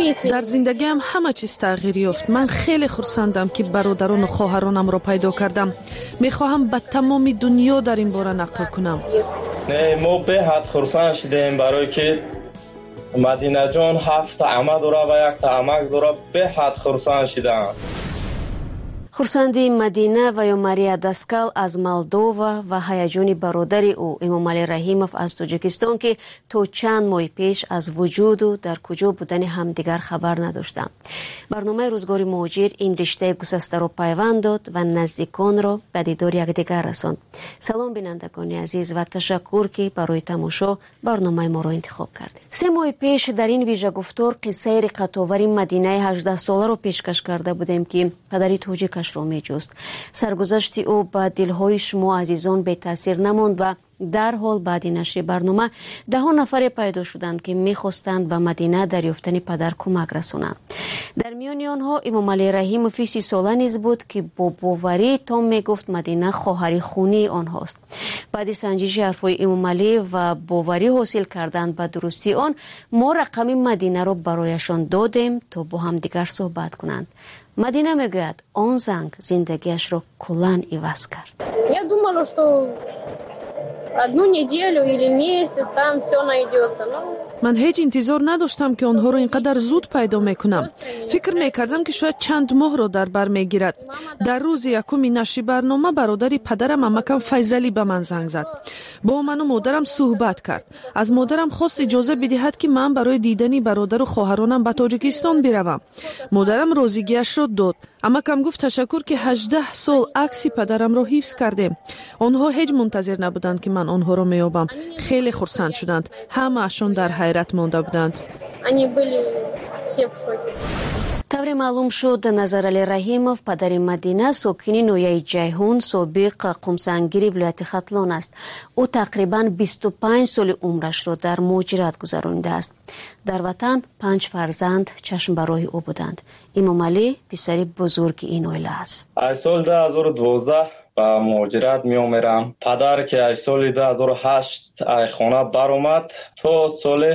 در زندگیم همه چیز تغییر یافت. من خیلی خرسندم که برادران و خواهرانم را پیدا کردم. میخواهم به تمام دنیا در این باره نقل کنم. ما به حد خرسند شدیم برای که مدینه جان 7 عمه داره و 1 عمک داره. به حد خرسند شدم. хурсанди Мадина ва ё Мария Даскал аз Молдова ва ҳаяҷони бародари ӯ Эмомалӣ Раҳимов аз Тоҷикистон ки то чанд моҳи пеш аз вуҷуду дар куҷо будани ҳамдигар хабар надоштанд. барномаи рӯзгори муҳоҷир ин риштаи гусастаро пайванд дод ва наздиконро ба дидори якдигар расонд. салом бинандагони азиз ва ташаккур ки барои тамошо барномаи моро интихоб кардед. 3 моҳи пеш дар ин вижагуфтор қиссаи риқатовари Мадинаи 18-соларо пешкаш карда будем ки падари тоҷикаш ро меҷуст. саргузашти ӯ ба дилҳои шумо азизон бетаъсир намонд ва дарҳол баъди нашри барнома даҳон нафаре пайдо шуданд ки мехостанд ба Мадина дар ёфтани падар кӯмак расонанд. дар миёни онҳо Эмомалӣ Раҳимови 30 сола низ буд ки бо боварӣ том мегуфт Мадина хоҳари хунии онҳост. баъди санҷиши ҳарфҳои Эмомалӣ ва боварӣ ҳосил кардан ба дурустии он, мо рақами Мадинаро барояшон додем то бо ҳамдигар суҳбат кунанд. Мадина мегӯяд он занг зиндагиашро куллан иваз кард. Я думала, что 1 неделю или месяц там все найдется. من هیچ انتظار نداشتم که آنها را اینقدر زود پیدا میکنم. فکر میکردم که شاید چند ماه را در بر میگیرد. در روز یکم نشر برنامه برادری پدرم عمکم فیضلی به من زنگ زد. با من و مادرم صحبت کرد. از مادرم خواست اجازه بدهد که من برای دیدن برادر و خواهرانم به تاجیکستان بروم. مادرم راضیگیش را داد. عمکم گفت تشکر که 18 سال عکس پدرم را حفظ کردیم. آنها هیچ منتظر نبودند که من آنها را میابم. خیلی خرسند شدند. همه اشون در حیرت مانده بودند. тавре маълум шуд Назарали Раҳимов падари Мадина сокини ноҳияи Ҷайҳун собиқ қумсангири вилояти Хатлон аст. ӯ тақрибан 25 соли умрашро дар муҳоҷират гузаронидааст. дар ватан 5 фарзанд чашмбароҳи ӯ буданд. Эмомалӣ писари бузурги ин оила аст. аз соли 2012 ба муҳоҷират меомерам. падар ки аз соли 2008 аз хона баромад то соли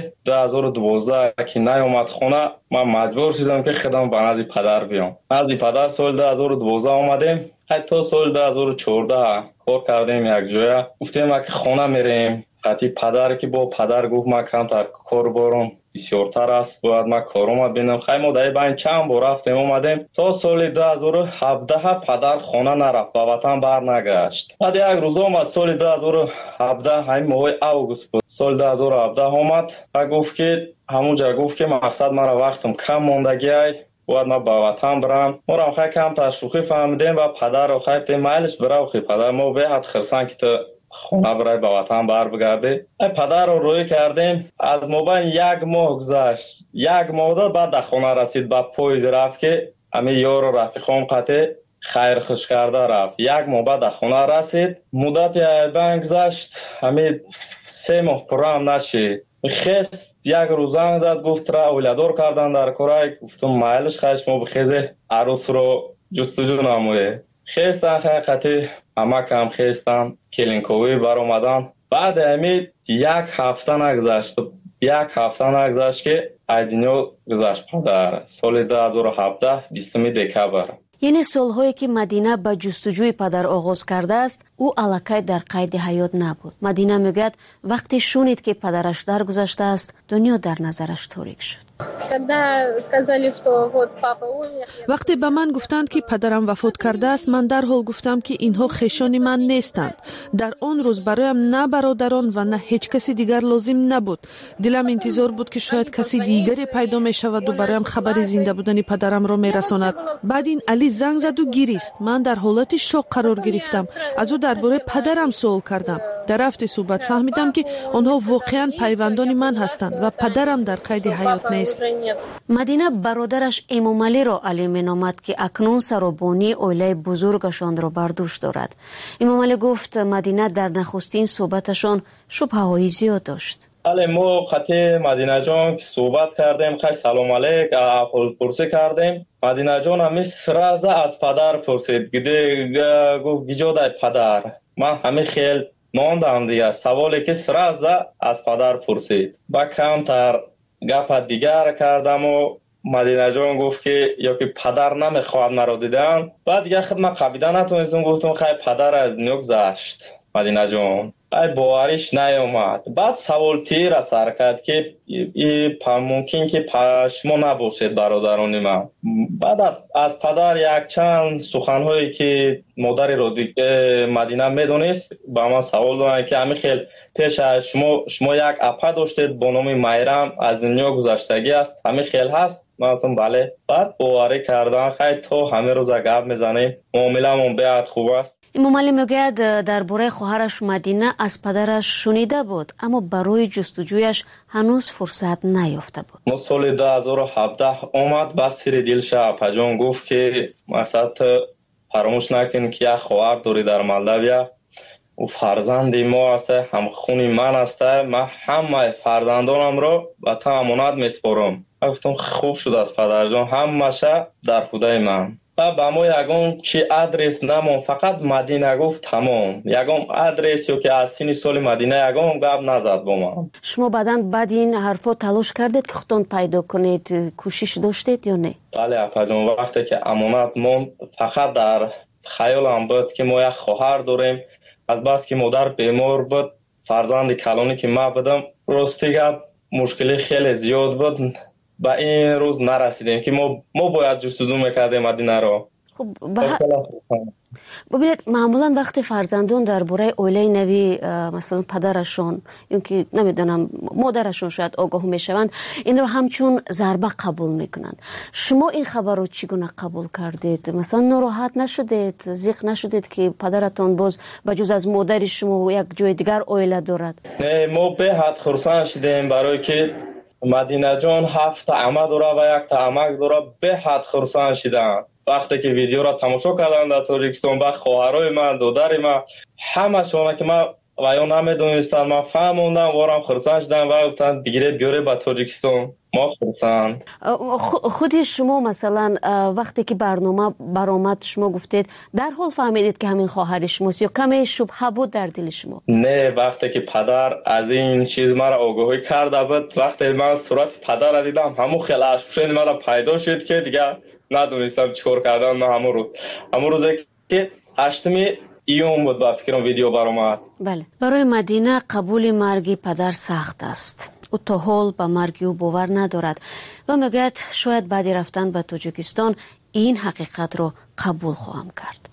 2012 ки наомад хона, ман маҷбур шудам ки худам ба назди падар биём. назди падар соли 2012 омадем. то соли 2014 кор кардем якҷоя. гуфтем ки хона мерем. қати падар ки бо падар гуфт ман камтар кор борам бисёртар аст, бояд ман корома бинам. хай мо дар байн чанд бор рафтем омадем. то соли 2017 падар хона нарафт, ба ватан барнагашт. баъд як рӯз омад соли 2017, ҳамин моҳи август буд. соли 2017 омад ва гуфт ки ҳамунҷа гуфт ки мақсад мара вақтам кам мондагиай, бояд ман ба ватан барам. морам хай камтар шӯхӣ фаҳмидем ва падарро хай гуфтем майлиш бирав хи падар, мо беҳад хирсанд ки ту хона барай ба ватан барбигарди. падарро рӯй кардем. аз мобайн 1 моҳ гузашт. 1 моҳ дод баъд да хона расид. ба поиз рафт ки ҳамин ёру рафиқом қате хайрхуш карда рафт. 1 моҳ баъд да хона расид. муддати айбан гузашт. ҳамин 3 моҳ пуррам нашид. хест як рӯз занг зад, гуфт ра оиладор кардан дар корай. гуфтам майлиш хай шумо бихезе арӯсро ҷустуҷӯ намоед. хестан хақиқати амакам хестан келинковӣ баромадан. баъди ҳамин 1 ҳафта нагузашт. 1 ҳафта нагузашт ки аз дунё гузашт падар. соли 2017 20 декабр. яъне солҳое ки Мадина ба ҷустуҷӯи падар оғоз кардааст, ӯ аллакай дар қайди ҳаёт набуд. Мадина мегӯяд вақте шунид ки падараш даргузаштааст, дунё дар назараш торик шуд. вақте ба ман гуфтанд ки падарам вафот кардааст, ман дарҳол гуфтам ки инҳо хешони ман нестанд. дар он рӯз бароям на бародарон ва на ҳеҷ каси дигар лозим набуд. дилам интизор буд ки шояд каси дигаре пайдо мешаваду бароям хабари зинда будани падарамро мерасонад. баъд ин Али занг заду гирист. ман дар ҳолати шок қарор гирифтам. аз ӯ дар бораи падарам суол кардам. дар рафти суҳбат фаҳмидам ки онҳо воқеан пайвандони ман ҳастанд ва падарам дар қайди ҳаёт нест. Мадина бародараш Эмомалиро Али меномад ки акнун саробонии оилаи бузургашонро бар дӯш дорад. Эмомалӣ гуфт Мадина дар нахустин суҳбаташон шубҳаҳои зиёд дошт. бале мо қати Мадинаҷон ки суҳбат кардем, хай салом алейк аҳволпурсӣ кардем. Мадинаҷон ҳами сраза аз падар пурсид. гуфт гиҷодай падар. ман ҳами хел мондам дигар. саволе ки сраза аз падар пурсид. ба камтар гапа дигар кардаму مدینه جان گفت که یا که پدر نمیخواد مرا دیدن. بعد دیگه خود من قبیده نتونستم، گفتم خیلی پدر از دنیا گذشت مدینه جان، ای باوریش نیومد. بعد سوال تیر سر کرد که ممکن که شما نباشید برادران من. بعد از پدر یک چند سخنهایی که مادر رو مدینه میدونست با من سوال دادن که همین خیلی پیش از شما یک اپا داشتید با نام میرم از دنیا گذشتگی است، همین خیلی هست؟ من گفتم بله. بعد باوری کردن خیلی تو همه روز گپ میزنیم، معامله‌مون بیاد خوب است. امام علی میگوید درباره خواهرش مدینه از پدرش شنیده بود اما برای جستجویش هنوز فرصت نیافته بود. ما سال 2017 اومد با سر دلش اپاجان گفت که مثلا فراموش نکن که یک خواهر داری در مالداویا و فرزند ما است، هم خونی من است، من همه فرزندانم رو به تو امانت میسپارم. گفتم خوب شد از پدر جان، همشه در خدای من. با ما یگان چی آدرس نمون، فقط مدینه گفت تمام. یگان آدرس یا که از سین سال مدینه یگان گپ نزد با ما. شما بعد این حرفا تلاش کردید که خودتون پیدا کنید، کوشش داشتید یا نه؟ بله اپا جان، وقتی که امانت مون فقط در خیالم بود که ما یک خواهر داریم، از بس که مادر بیمار بود، فرزند کلانی که ما بودم، راستی گپ مشکلی خیلی زیاد بود، با این روز نرسیدیم که ما باید جستجو میکردیم مدینه رو. خب ببینید معمولا وقتی فرزندان درباره اوله نوی مثلا پدرشون یا که نمیدونم مادرشون شاید آگاه میشوند، این رو همچون ضربه قبول میکنند. شما این خبر رو چگونه قبول کردید؟ مثلا ناراحت نشدید، ضیق نشدید که پدرتون باز بجز از مادر شما یک جای دیگر اوله دارد؟ نه، ما به حد خرسان شدیم برای که مدینه جان 7 عمه داره و 1 عمک داره، به حد خرسان شدن. وقتی که ویدیو را تماشا کردن در تاجیکستان با خواهرای من، دادر من، همه شونه که من و یا نمیدونستن، من فهموندم وارم خرسان شدن و گفتن بگیره بیاره به تاجیکستان. ما خرسان. خودی شما مثلا وقتی که برنامه برآمد شما گفتید در حال فهمیدید که همین خواهر شماست یا کمی شبهه بود در دل شما؟ نه، وقتی که پدر از این چیز مرا آگاهی کرده بود، وقتی من صورت پدر را دیدم همون خیلی اشفشن مرا پیدا شد که دیگه ندونستم چیکار کردن. من همون روزی که 8 ایون بود با فکرم ویدیو برآمد. بله، برای مدینه قبول مرگ پدر سخت است. او تا حال به مرگ او باور ندارد و میگوید شاید بعد رفتن به تاجیکستان این حقیقت رو قبول خواهم کرد.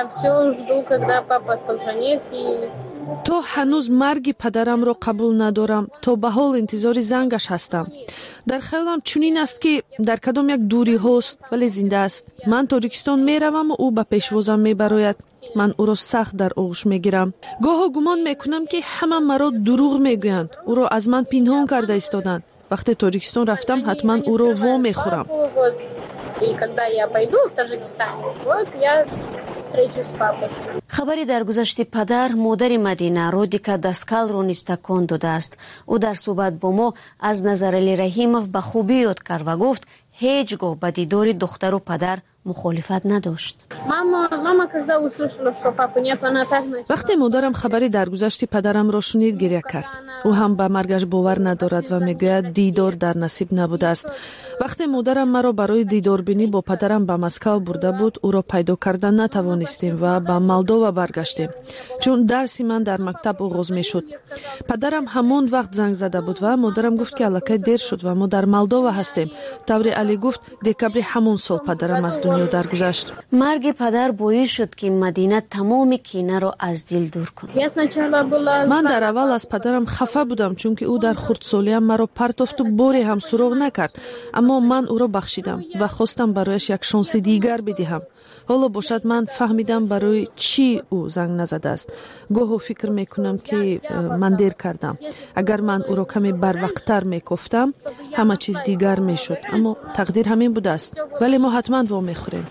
تو هنوز مرگ پدرم رو قبول ندارم، تو به حال انتظار زنگش هستم. در خیالم چنین است که در کدام یک دوری هست ولی زنده است. من تاجیکستان میروم و او به پیشوازم میبراید. من او را سخت در آغوش میگیرم. گاه گمان میکنم که همه مرا دروغ میگویند، او را از من پنهان کرده ایستادند. وقتی تاجیکستان رفتم حتما او را وا میخورم. خبری در گذشت پدر مادر مدینه رودیکا داسکال رو نیز تکان داده است. او در صحبت با ما از نظر علی رحیموف به خوبی یاد کرد و گفت هیچگاه به دیدار دختر و پدر مخالفت نداشت. وقتی مادرم خبری درگذشت پدرم را شنید گریه کرد. او هم به مرگش باور ندارد و میگوید دیدار در نصیب نبوده است. وقتی مادرم مرا برای دیدار بینی با پدرم به مسکو برده بود، او را پیدا کردن نتوانستیم و به مالدووا برگشتیم، چون درسی من در مکتب آغاز میشد. پدرم همون وقت زنگ زده بود و مادرم گفت که الکی دیر شد و ما در مالدووا هستیم. طوری علی گفت دکبر همون سال پدرم از دنیا درگذشت. مرگ پدر باعث شد که مدینه تمام کینه را از دل دور کند. من در اول از پدرم خفه بودم چون که او در خردسالیم مرا پرتافت و باری هم سراغ نکرد، اما من او را بخشیدم و خواستم برایش یک شانس دیگر بدهم. حالا باشد من فهمیدم برای چی او زنگ نزده است. گاهی فکر میکنم که من دیر کردم. اگر من او را کمی بروقتر میگفتم همه چیز دیگر میشد، اما تقدیر همین بوده است. ولی ما حتما وا میخوریم.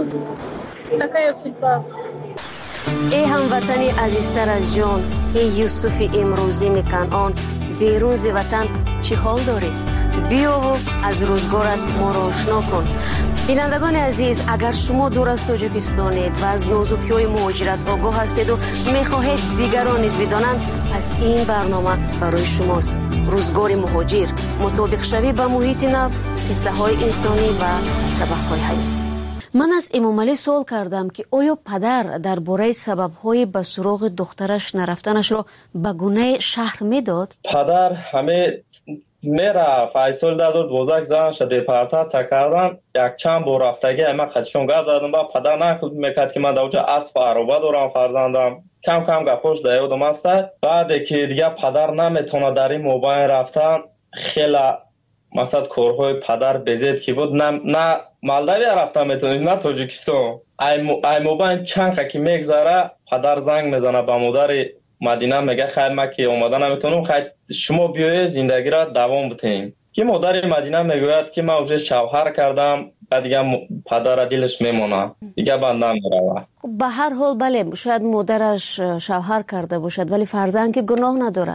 ای هموطنی عزیزتر از جان، ای یوسف امروزی کنعان، بیرون ز وطن چی حال داری؟ بیا و از روزگارت ما را آشنا کن. بینندگان عزیز، اگر شما دور از تاجیکستانید و از نازکی‌های مهاجرت آگاه هستید و می‌خواهید دیگران نیز بدانند، پس این برنامه برای شماست. روزگار مهاجر، مطابق شوی با محیط نو، قصه‌های انسانی و سبق‌های حیاتی. من از امامعلی سوال کردم که آیا پدر درباره سبب‌های به سراغ دخترش نرفتنش را به گونه شهر میداد؟ پدر همه میرفت. ای سال 2012 زنش دیپارتاسیا کردن، یک چند بار رفتگی من خودشون گپ دادم. با پدر نخود میکرد که من در اونجا اسب عروبه دارم فرزندم، کم کم گپاش در یادم است. بعد که دیگه پدر نمیتونه در این موبایل رفتن، خیلی مثلا کارهای پدر بزیب که بود، نه مالداوی رفتن میتونه، نه تاجیکستان. ای موبایل چند که میگذره پدر زنگ میزنه به مادر مدینه، میگه خیر ما که اومده نمیتونم، خیر شما بیایید زندگی را دوام بدین. که مادر مدینه میگوید که من اوج شوهر کردم، دیگه پدر دلش میمونه، دیگه بنده میروه. خب به هر حال بله، شاید مادرش شوهر کرده باشد ولی فرزند که گناه ندارد.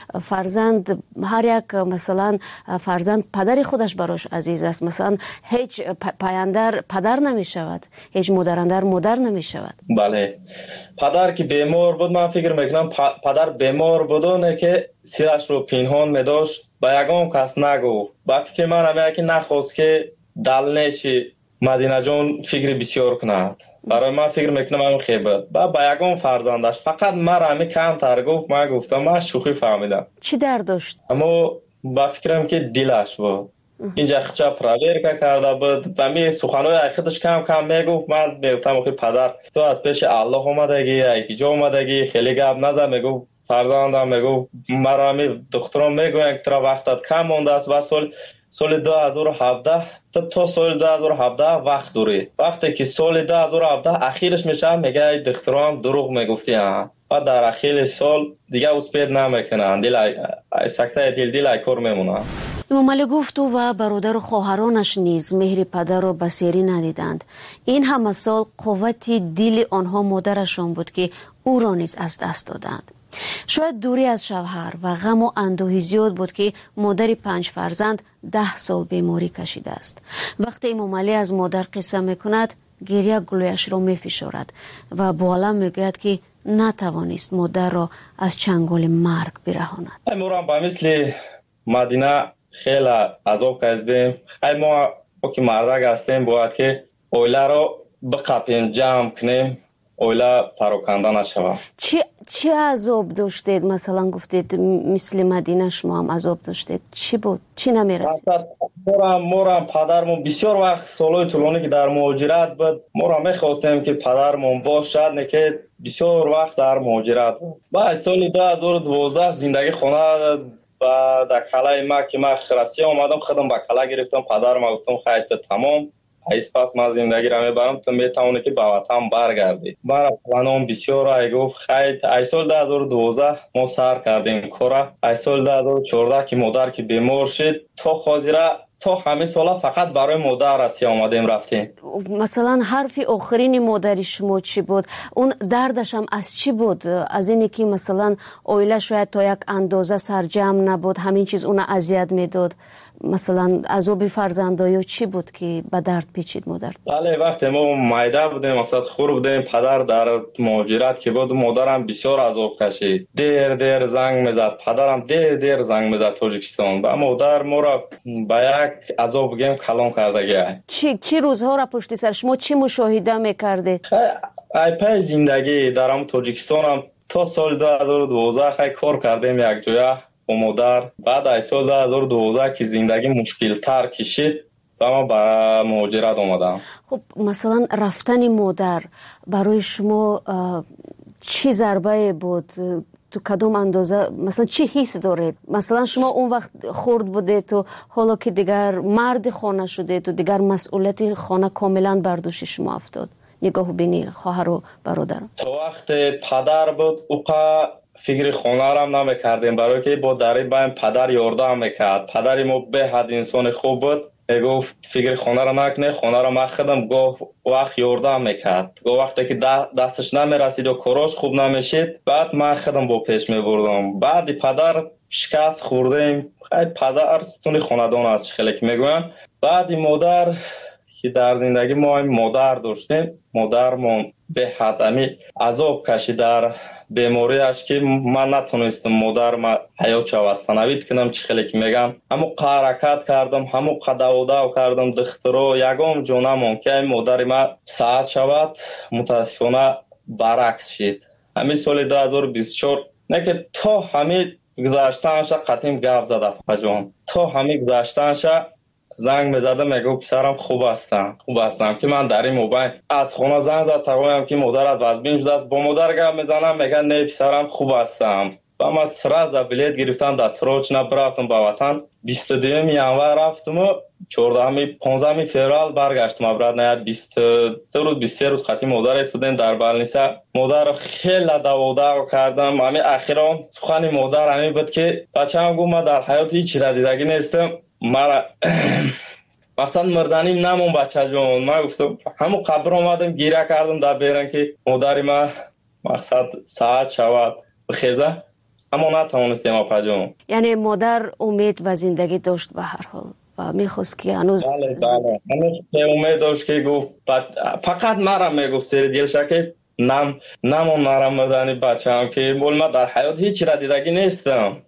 فرزند هر یک مثلا فرزند پدر خودش براش عزیز است. مثلا هیچ پایندر پدر نمی شود، هیچ مادراندر مادر نمی شود. بله پدر که بیمار بود، من فکر میکنم پدر بیمار بودونه که سیرش رو پنهان میداشت، با یگان کس نگفت. با فکر من همه که نخواست که دلنشی مدینه جان فکر بسیار کند. برای من فکر میکنم همون خیبت با یگان فرزندش فقط من همه کم تر گفت. من گفتم من شوخی فهمیدم. چی درد داشت؟ اما با فکرم که دلش بود اینجا خچا پراویر کرده بود و می سخنهای خودش کم کم میگفت. من میگفتم که پدر تو از پیش الله اومدگی، یکی جا اومدگی، خیلی گپ نزن. میگفت فرزندم، میگفت مرا می دخترم میگوین که ترا وقتت کم مونده است و سال 2017 تا سال 2017 وقت داری. وقتی که سال 2017 اخیرش میشه میگه ای دخترم دروغ میگفتی ها، و در اخیر سال دیگه اسپید نمیکنن، دل سکته دل کار میمونه. امامعلی گفت و برادر و خواهرانش نیز مهر پدر را بسیاری ندیدند. این همه سال قوت دل آنها مادرشان بود که او را نیز از دست دادند. شاید دوری از شوهر و غم و اندوهی زیاد بود که مادر 5 فرزند 10 سال بیماری کشیده است. وقتی امامعلی از مادر قصه میکند گریه گلویش را میفشارد و با علم میگوید که نتوانست مادر را از چنگال مرگ برهاند. ما با مثل مدینه خیلی عذاب کشیدیم. ما که مردک هستیم باید که اویله را بقپیم، جمع کنیم، اویله پراکنده نشود. چی عذاب داشتید؟ مثلا گفتید مثل مدینه شما هم عذاب داشتید. چی بود؟ چی نمیرسید؟ مورم پدرمون بسیار وقت سالهای طولانی که در مهاجرت بود، مورم میخواستیم که پدرمون باشد، نه که بسیار وقت در مهاجرت بود. بعد سال 2012 زندگی خونه و در کلای ما که من خرسی آمدم، خودم با کلا گرفتم. پدرم گفتم خیلی تمام ایس پس من زندگی را میبرم، تو میتونی که به وطن برگردی. برای پلانم بسیار ای گفت خیلی. ای سال 2012 ما سر کردیم کارا. ای سال 2014 که مادر که بیمار شد، تا خاطره تا همه سالا فقط برای مادر راستی آمدیم رفتیم. مثلا حرف آخرین مادری شما چی بود؟ اون دردش هم از چی بود؟ از اینی که مثلا اویله شاید تا یک اندازه سرجم نبود، همین چیز اون اذیت میداد؟ مثلا عذاب فرزندایی چی بود که به درد پیچید مادر؟ بله وقتی ما مایده بودیم، مثلا خور بودیم، پدر در مهاجرت که بود، مادرم بسیار عذاب کشید. دیر زنگ میزد، پدرم دیر زنگ میزد تاجیکستان. و مادر ما را به یک عذاب گیم کلان کرده. چی روزها را پشت سر شما چی مشاهده میکردید؟ ای پای زندگی در تاجیکستان هم تا سال 2012 خیلی کار کردیم یک جایه با مادر. بعد از سال 2012 که زندگی مشکل تر کشید و ما به مهاجرت آمدم. خب مثلا رفتن مادر برای شما چی ضربه بود؟ تو کدوم اندازه مثلا چی حس دارید؟ مثلا شما اون وقت خرد بوده تو، حالا که دیگر مرد خانه شده تو، دیگر مسئولیت خانه کاملا بر دوش شما افتاد. نگاه بینی خواهر و برادر. تو وقت پدر بود اوقا فکر خانه را هم نمیکردیم، برای که با دری بایم پدر یاردم میکرد. پدری ما به حد انسان خوب بود، گفت فکر خانه را نکنه، خانه را من خودم گاه وقت یاردم میکرد. گاه وقتی که دستش نمیرسید و کاراش خوب نمیشید، بعد من خودم با پیش میبردم. بعد پدر شکست خوردیم. پدر ستون خاندان است خیلی که میگویم. بعد مادر که در زندگی ما مادر داشتیم، مادرمون به حد عذاب کشید در بیماریش که من نتونستم مادرم حیات شوستنوید کنم. چه خیلی که میگم همو حرکت کردم، همو قداوداو کردم دخترو یگام جونم که مادر ما ساعت شود. متاسفانه برعکس شد. همین سال 2024 نه که تا همین گذاشتنش قطعیم گپ زده پجان، تا همین گذاشتنش زنگ میزده میگه پسرم خوب هستم که من در این موبایل از خونه زنگ زد تقویم که مادرت وزبین شده است. با مادر گپ میزنم میگه نه پسرم خوب هستم. و من سراز بلیت گرفتم دستروچ نبرفتم با وطن. 22 ینور رفتم و 15 فوریه برگشتم ابراد. نه 22 روز 23 روز خاطی مادر استودیم در بالنیسا. مادر خیلی داووداو کردم. همین اخیرا سخن مادر همین بود که بچه‌ام گفت ما در حیات هیچ چیز دیدگی نیستم. مرا مقصد مردنیم نمون بچه جون. من گفتم همون قبر اومدم گیره کردم در بیرن که مادری ما مقصد ساعت شود بخیزه، اما نتوانستیم آقا جون. یعنی مادر امید و زندگی داشت به هر حال و میخواست که هنوز بله هنوز امید داشت که گفت فقط مرا میگفت سر دیل شکل نمون مرا مردنی بچه هم که بول ما در حیات هیچ را دیدگی نیستم.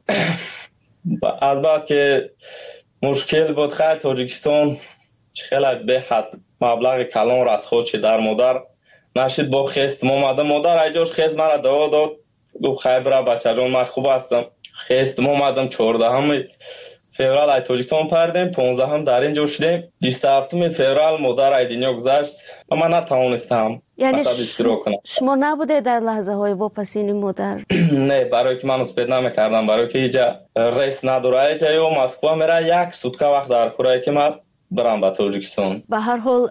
البته که مشکل بود. خیلی تاجیکستان خیلی به حد مبلغ کلان را از خودش در مادر نشید. با خست مادر ایجاش خست مرا دوا داد. گفت خیلی برا بچه جان من خوب هستم. خست اومدم 14 فوریه ای تاجیکستان پردیم. 15 هم در اینجا شدیم. 27 فوریه مادر ای دنیا گذشت و من نتوانستم. یعنی شما نبوده در لحظه های واپسین مادر؟ نه، برای که من اسپید نمیکردم، برای که اینجا ریس نداره. اینجا یا مسکو میره یک سوتکه وقت در کره که من برم به تاجیکستان. به هر حال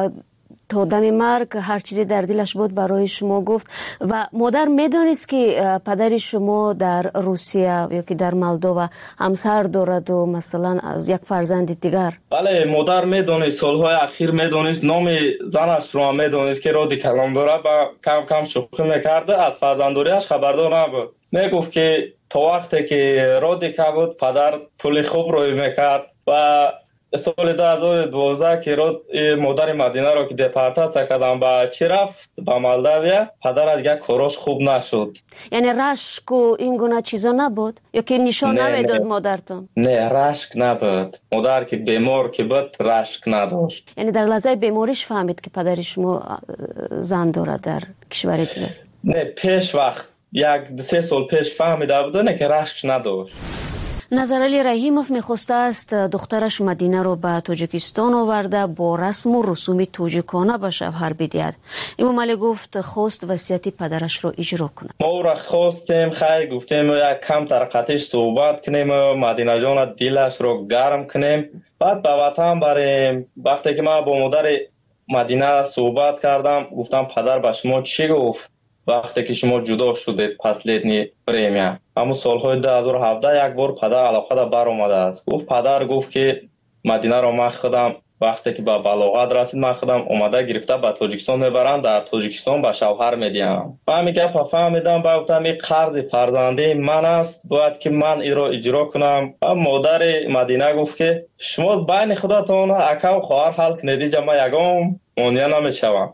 تا دم مرگ هر چیزی در دلش بود برای شما گفت. و مادر میدونست که پدر شما در روسیه یا که در مالدووا همسر دارد و مثلا از یک فرزند دیگر؟ بله مادر میدونست. سالهای اخیر میدونست. نام زنش رو میدونست که رادی کلام داره و کم کم شوخی میکرده. از فرزنداریش خبردار نبود. میگفت که تا وقتی که رادی که بود پدر پول خوب روی میکرد. و سال 2012 که مادر مدینه رو که دپارتاڅیا کردم با چی رفت با مالداویا، پدر دیگه کاراش خوب نشد. یعنی رشک و این گونه چیزا نبود یا که نشان نمیداد مادرتون؟ نه رشک نبود. مادر که بیمار که بود رشک نداشت. یعنی در لحظه بیماریش فهمید که پدر شما زن داره در کشور دیگه؟ نه پیش وقت 1-3 سال پیش فهمیده بود نه که رشک نداشت. نظرعلی رحیموف میخواسته است دخترش مدینه رو به تاجیکستان آورده با رسم و رسوم تاجیکانه به شوهر بدهد. امام علی گفت خواست وصیت پدرش رو اجرا کنه. ما او را خواستیم، خیلی گفتیم یک کم ترقتش صحبت کنیم، مدینه جان دلش رو گرم کنیم، بعد به وطن بریم. وقتی که من با مادر مدینه صحبت کردم گفتم پدر به شما چی گفت وقتی که شما جدا شدید پس لیدنی پریمیا؟ اما سالهای 2017 یک بار پدر علاقه دا بر اومده است. پدر گفت که مدینه رو من خودم وقتی که به بلاغت رسید من خودم اومده گرفته به تاجیکستان میبرم، در تاجیکستان به شوهر میدیم. من میگه فهمیدم گفتم این قرض فرزندی من است، باید که من این رو اجرا کنم. مادر مدینه گفت که شما بین خودتون اکا و خواهر حل کنید، جمع یگام مونیا نمیشوم.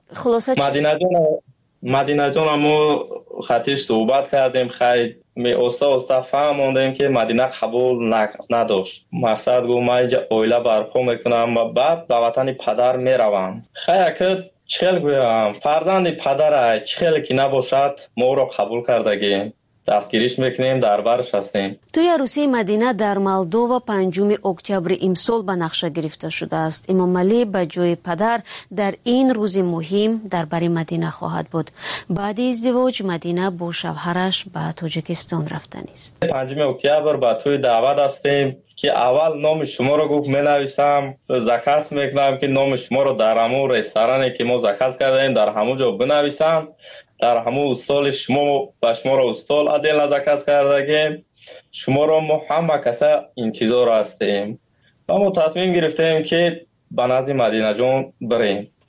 مدینه جان ما خطیش صحبت کردیم، خیلی استا فهموندیم که مدینه قبول نداشت. مقصد گفت من اینجا اویله برپا میکنم و بعد به وطن پدر میروم. خیلی که چخیل گویم فرزند پدر چخیل که نباشد ما رو قبول کردگیم، دستگیریش میکنیم، در برش هستیم. توی عروسی مدینه در مالدووا 5 اکتبر امسال به نقشه گرفته شده است. امام علی به جای پدر در این روز مهم در بر مدینه خواهد بود. بعد ازدواج مدینه با شوهرش به تاجیکستان رفتن است. 5 اکتبر به توی دعوت هستیم که اول نام شما رو گفت مینویسم، زکات میکنم که نام شما رو در همون رستورانی که ما زکات کردیم در همون جا بنویسم، در همون استال شما و شما رو استال عدل نزکست کردگیم، شما رو ما همه کسا انتظار هستیم و ما تصمیم گرفتیم که به نزد مدینه جان بریم.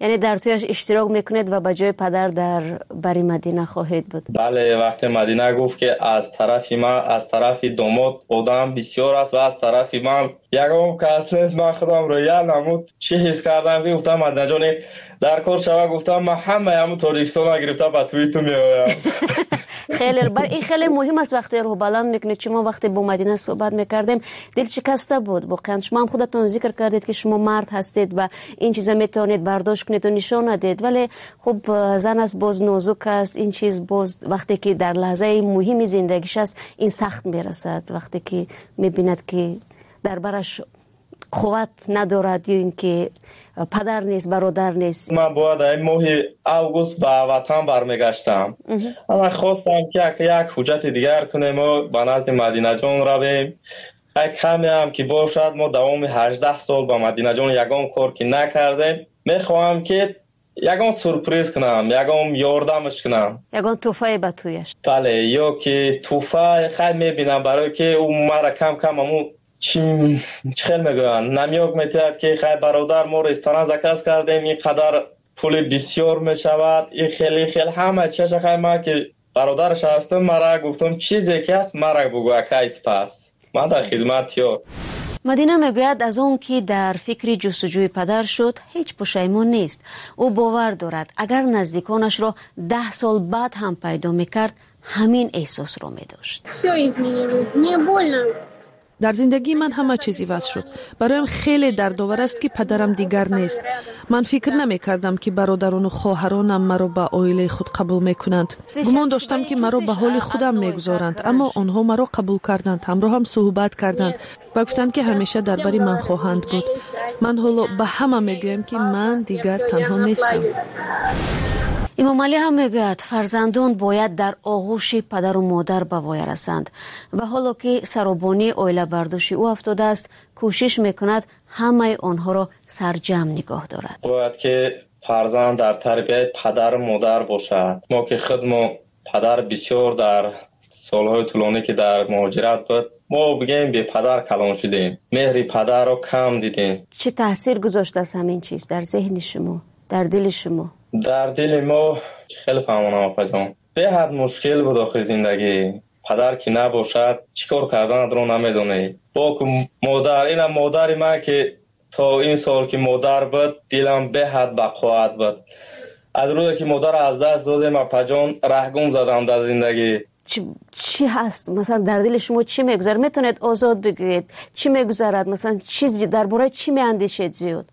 یعنی در تویش اشتراک میکنید و به جای پدر در بری مدینه خواهید بود؟ بله، وقتی مدینه گفت که از طرف من، از طرف دومات آدم بسیار است و از طرف من یکم کس نیست، من خودم رو یاد نمود چی حس کردم که گفتم مدینه جان در کار شوه، گفتم من همه همون تاجیکستان گرفته به توی تو میآیم. این خیلی مهم است وقتی رو بلند میکنید. شما وقتی با مدینه صحبت میکردیم دل شکسته بود واقعا. شما هم خودتون ذکر کردید که شما مرد هستید و این چیزا میتونید برداشت کنید و نشون ندید، ولی خب زن است، باز نازک است. این چیز باز وقتی که در لحظه مهمی زندگیش است این سخت میرسد، وقتی که میبیند که در برش قوت ندارد یا اینکه پدر نیست، برادر نیست. من باید این ماه اوگوست به وطن برمیگشتم. من خواستم که یک حجت دیگر کنیم و به نزد مدینه جان رویم. کمی هم که باشد ما دوام 18 سال با مدینه جان یگان کار که نکردیم. میخواهم که یگان سورپریز کنم، یگان یاردمش کنم، یگان توفای به تویش. بله، یا که توفای خیلی میبینم برای که اون مرا کم کم همون چی خیلی میگوین نمیاک میتید که خیلی برادر ما رستوران زکاز کردیم اینقدر پول بسیار میشود، این خیلی همه چیز خیلی ما که برادرش هستم مرا گفتم چیزی که هست مرا بگو کیس پس من در خدمت یا. مدینه میگوید از اون که در فکر جستجوی پدر شد هیچ پشیمون نیست. او باور دارد اگر نزدیکانش را 10 سال بعد هم پیدا میکرد همین احساس رو میداشت. در زندگی من همه چیزی وضع شد. برایم خیلی دردآور است که پدرم دیگر نیست. من فکر نمی کردم که برادران و خواهرانم مرا به عائله خود قبول میکنند. گمان داشتم که مرا به حال خودم میگذارند، اما آنها مرا قبول کردند، همراه هم صحبت کردند و گفتند که همیشه درباره من خواهند بود. من حالا به همه میگویم که من دیگر تنها نیستم. امام علی هم میگوید فرزندان باید در آغوش پدر و مادر به وای رسند و حالا که سرابانی عائله برداشت او افتاده است کوشش میکند همه آنها را سرجم نگاه دارد. باید که فرزند در تربیت پدر و مادر باشد. ما که خودمون پدر بسیار در سالهای طولانی که در مهاجرت بود ما بگیم به پدر کلان شدیم، مهر پدر رو کم دیدیم. چه تاثیر گذاشته است همین چیز در ذهن شما، در دل شما؟ در دل ما خیلی فهمانم آقا جان به حد مشکل بود آخه زندگی. پدر که نباشد چیکار کردن رو نمیدونی. با مادر، اینم مادر من که تا این سال که مادر بود دلم به حد بقوت بود. از روزی که مادر از دست دادم اپا جان رهگم زدم در زندگی. چی هست مثلا در دل شما چی میگذره؟ میتونید آزاد بگویید چی میگذرد؟ مثلا چیزی درباره چی میاندیشید زیاد؟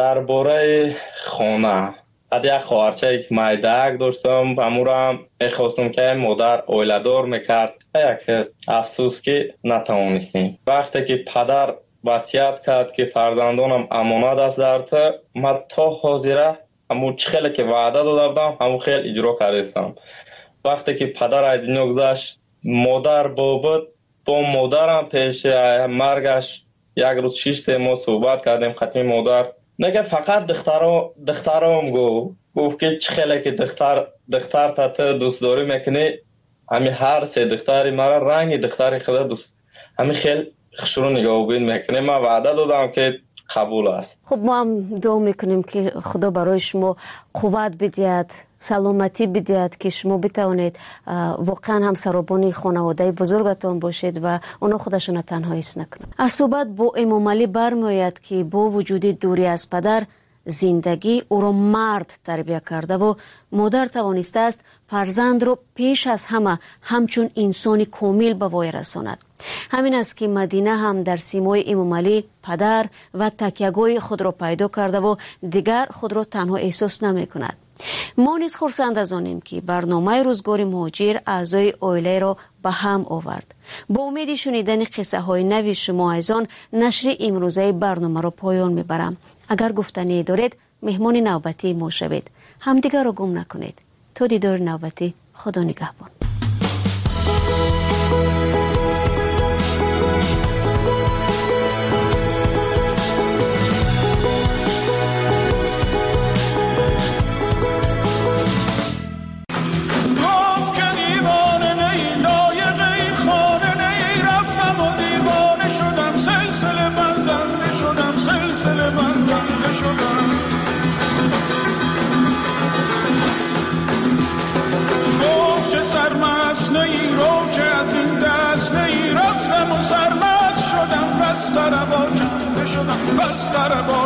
درباره خانه. یک خواهرچه مایدک داشتم، امورم میخواستم که مادر عائله‌دار میکرد، یک افسوس که نتوانستیم. وقتی که پدر وصیت کرد که فرزندانم امانت است در تو، من تا حاضره همون خیلی که وعده داده بودم همون خیلی اجرا کردم. وقتی که پدر از دنیا گذشت مادر بود، با مادرم پیش مرگش یک روز 6 ما صحبت کردیم. خطی مادر نگه فقط دخترام گفت که چه خیلی که دختر تا دوست داری میکنی، همین هر سه دختری مرا رنگ دختری خدا دوست همین خیلی شروع نگاه بین میکنه. من وعده دادم که قبول است. خب ما هم دعا میکنیم که خدا برای شما قوت بدهد، سلامتی بدهد که شما بتوانید واقعا هم سرابانی خانواده بزرگتان باشید و اونا خودشون تنها حس نکنند. از صحبت با امام علی برمیآید که با وجود دوری از پدر زندگی او را مرد تربیت کرده و مادر توانسته است فرزند را پیش از همه همچون انسانی کامل به وای رساند. همین است که مدینه هم در سیمای امام علی پدر و تکیه‌گاه خود را پیدا کرده و دیگر خود را تنها احساس نمی کند. ما نیز خرسند از آنیم که برنامه روزگار مهاجر اعضای عائله را به هم آورد. با امید شنیدن قصه های نوی شما عزیزان نشر امروزه برنامه را پایان میبرم. اگر گفتنی دارید مهمان نوبتی ما شوید. همدیگر را گم نکنید. تا دیدار نوبتی، خدا نگهبان. در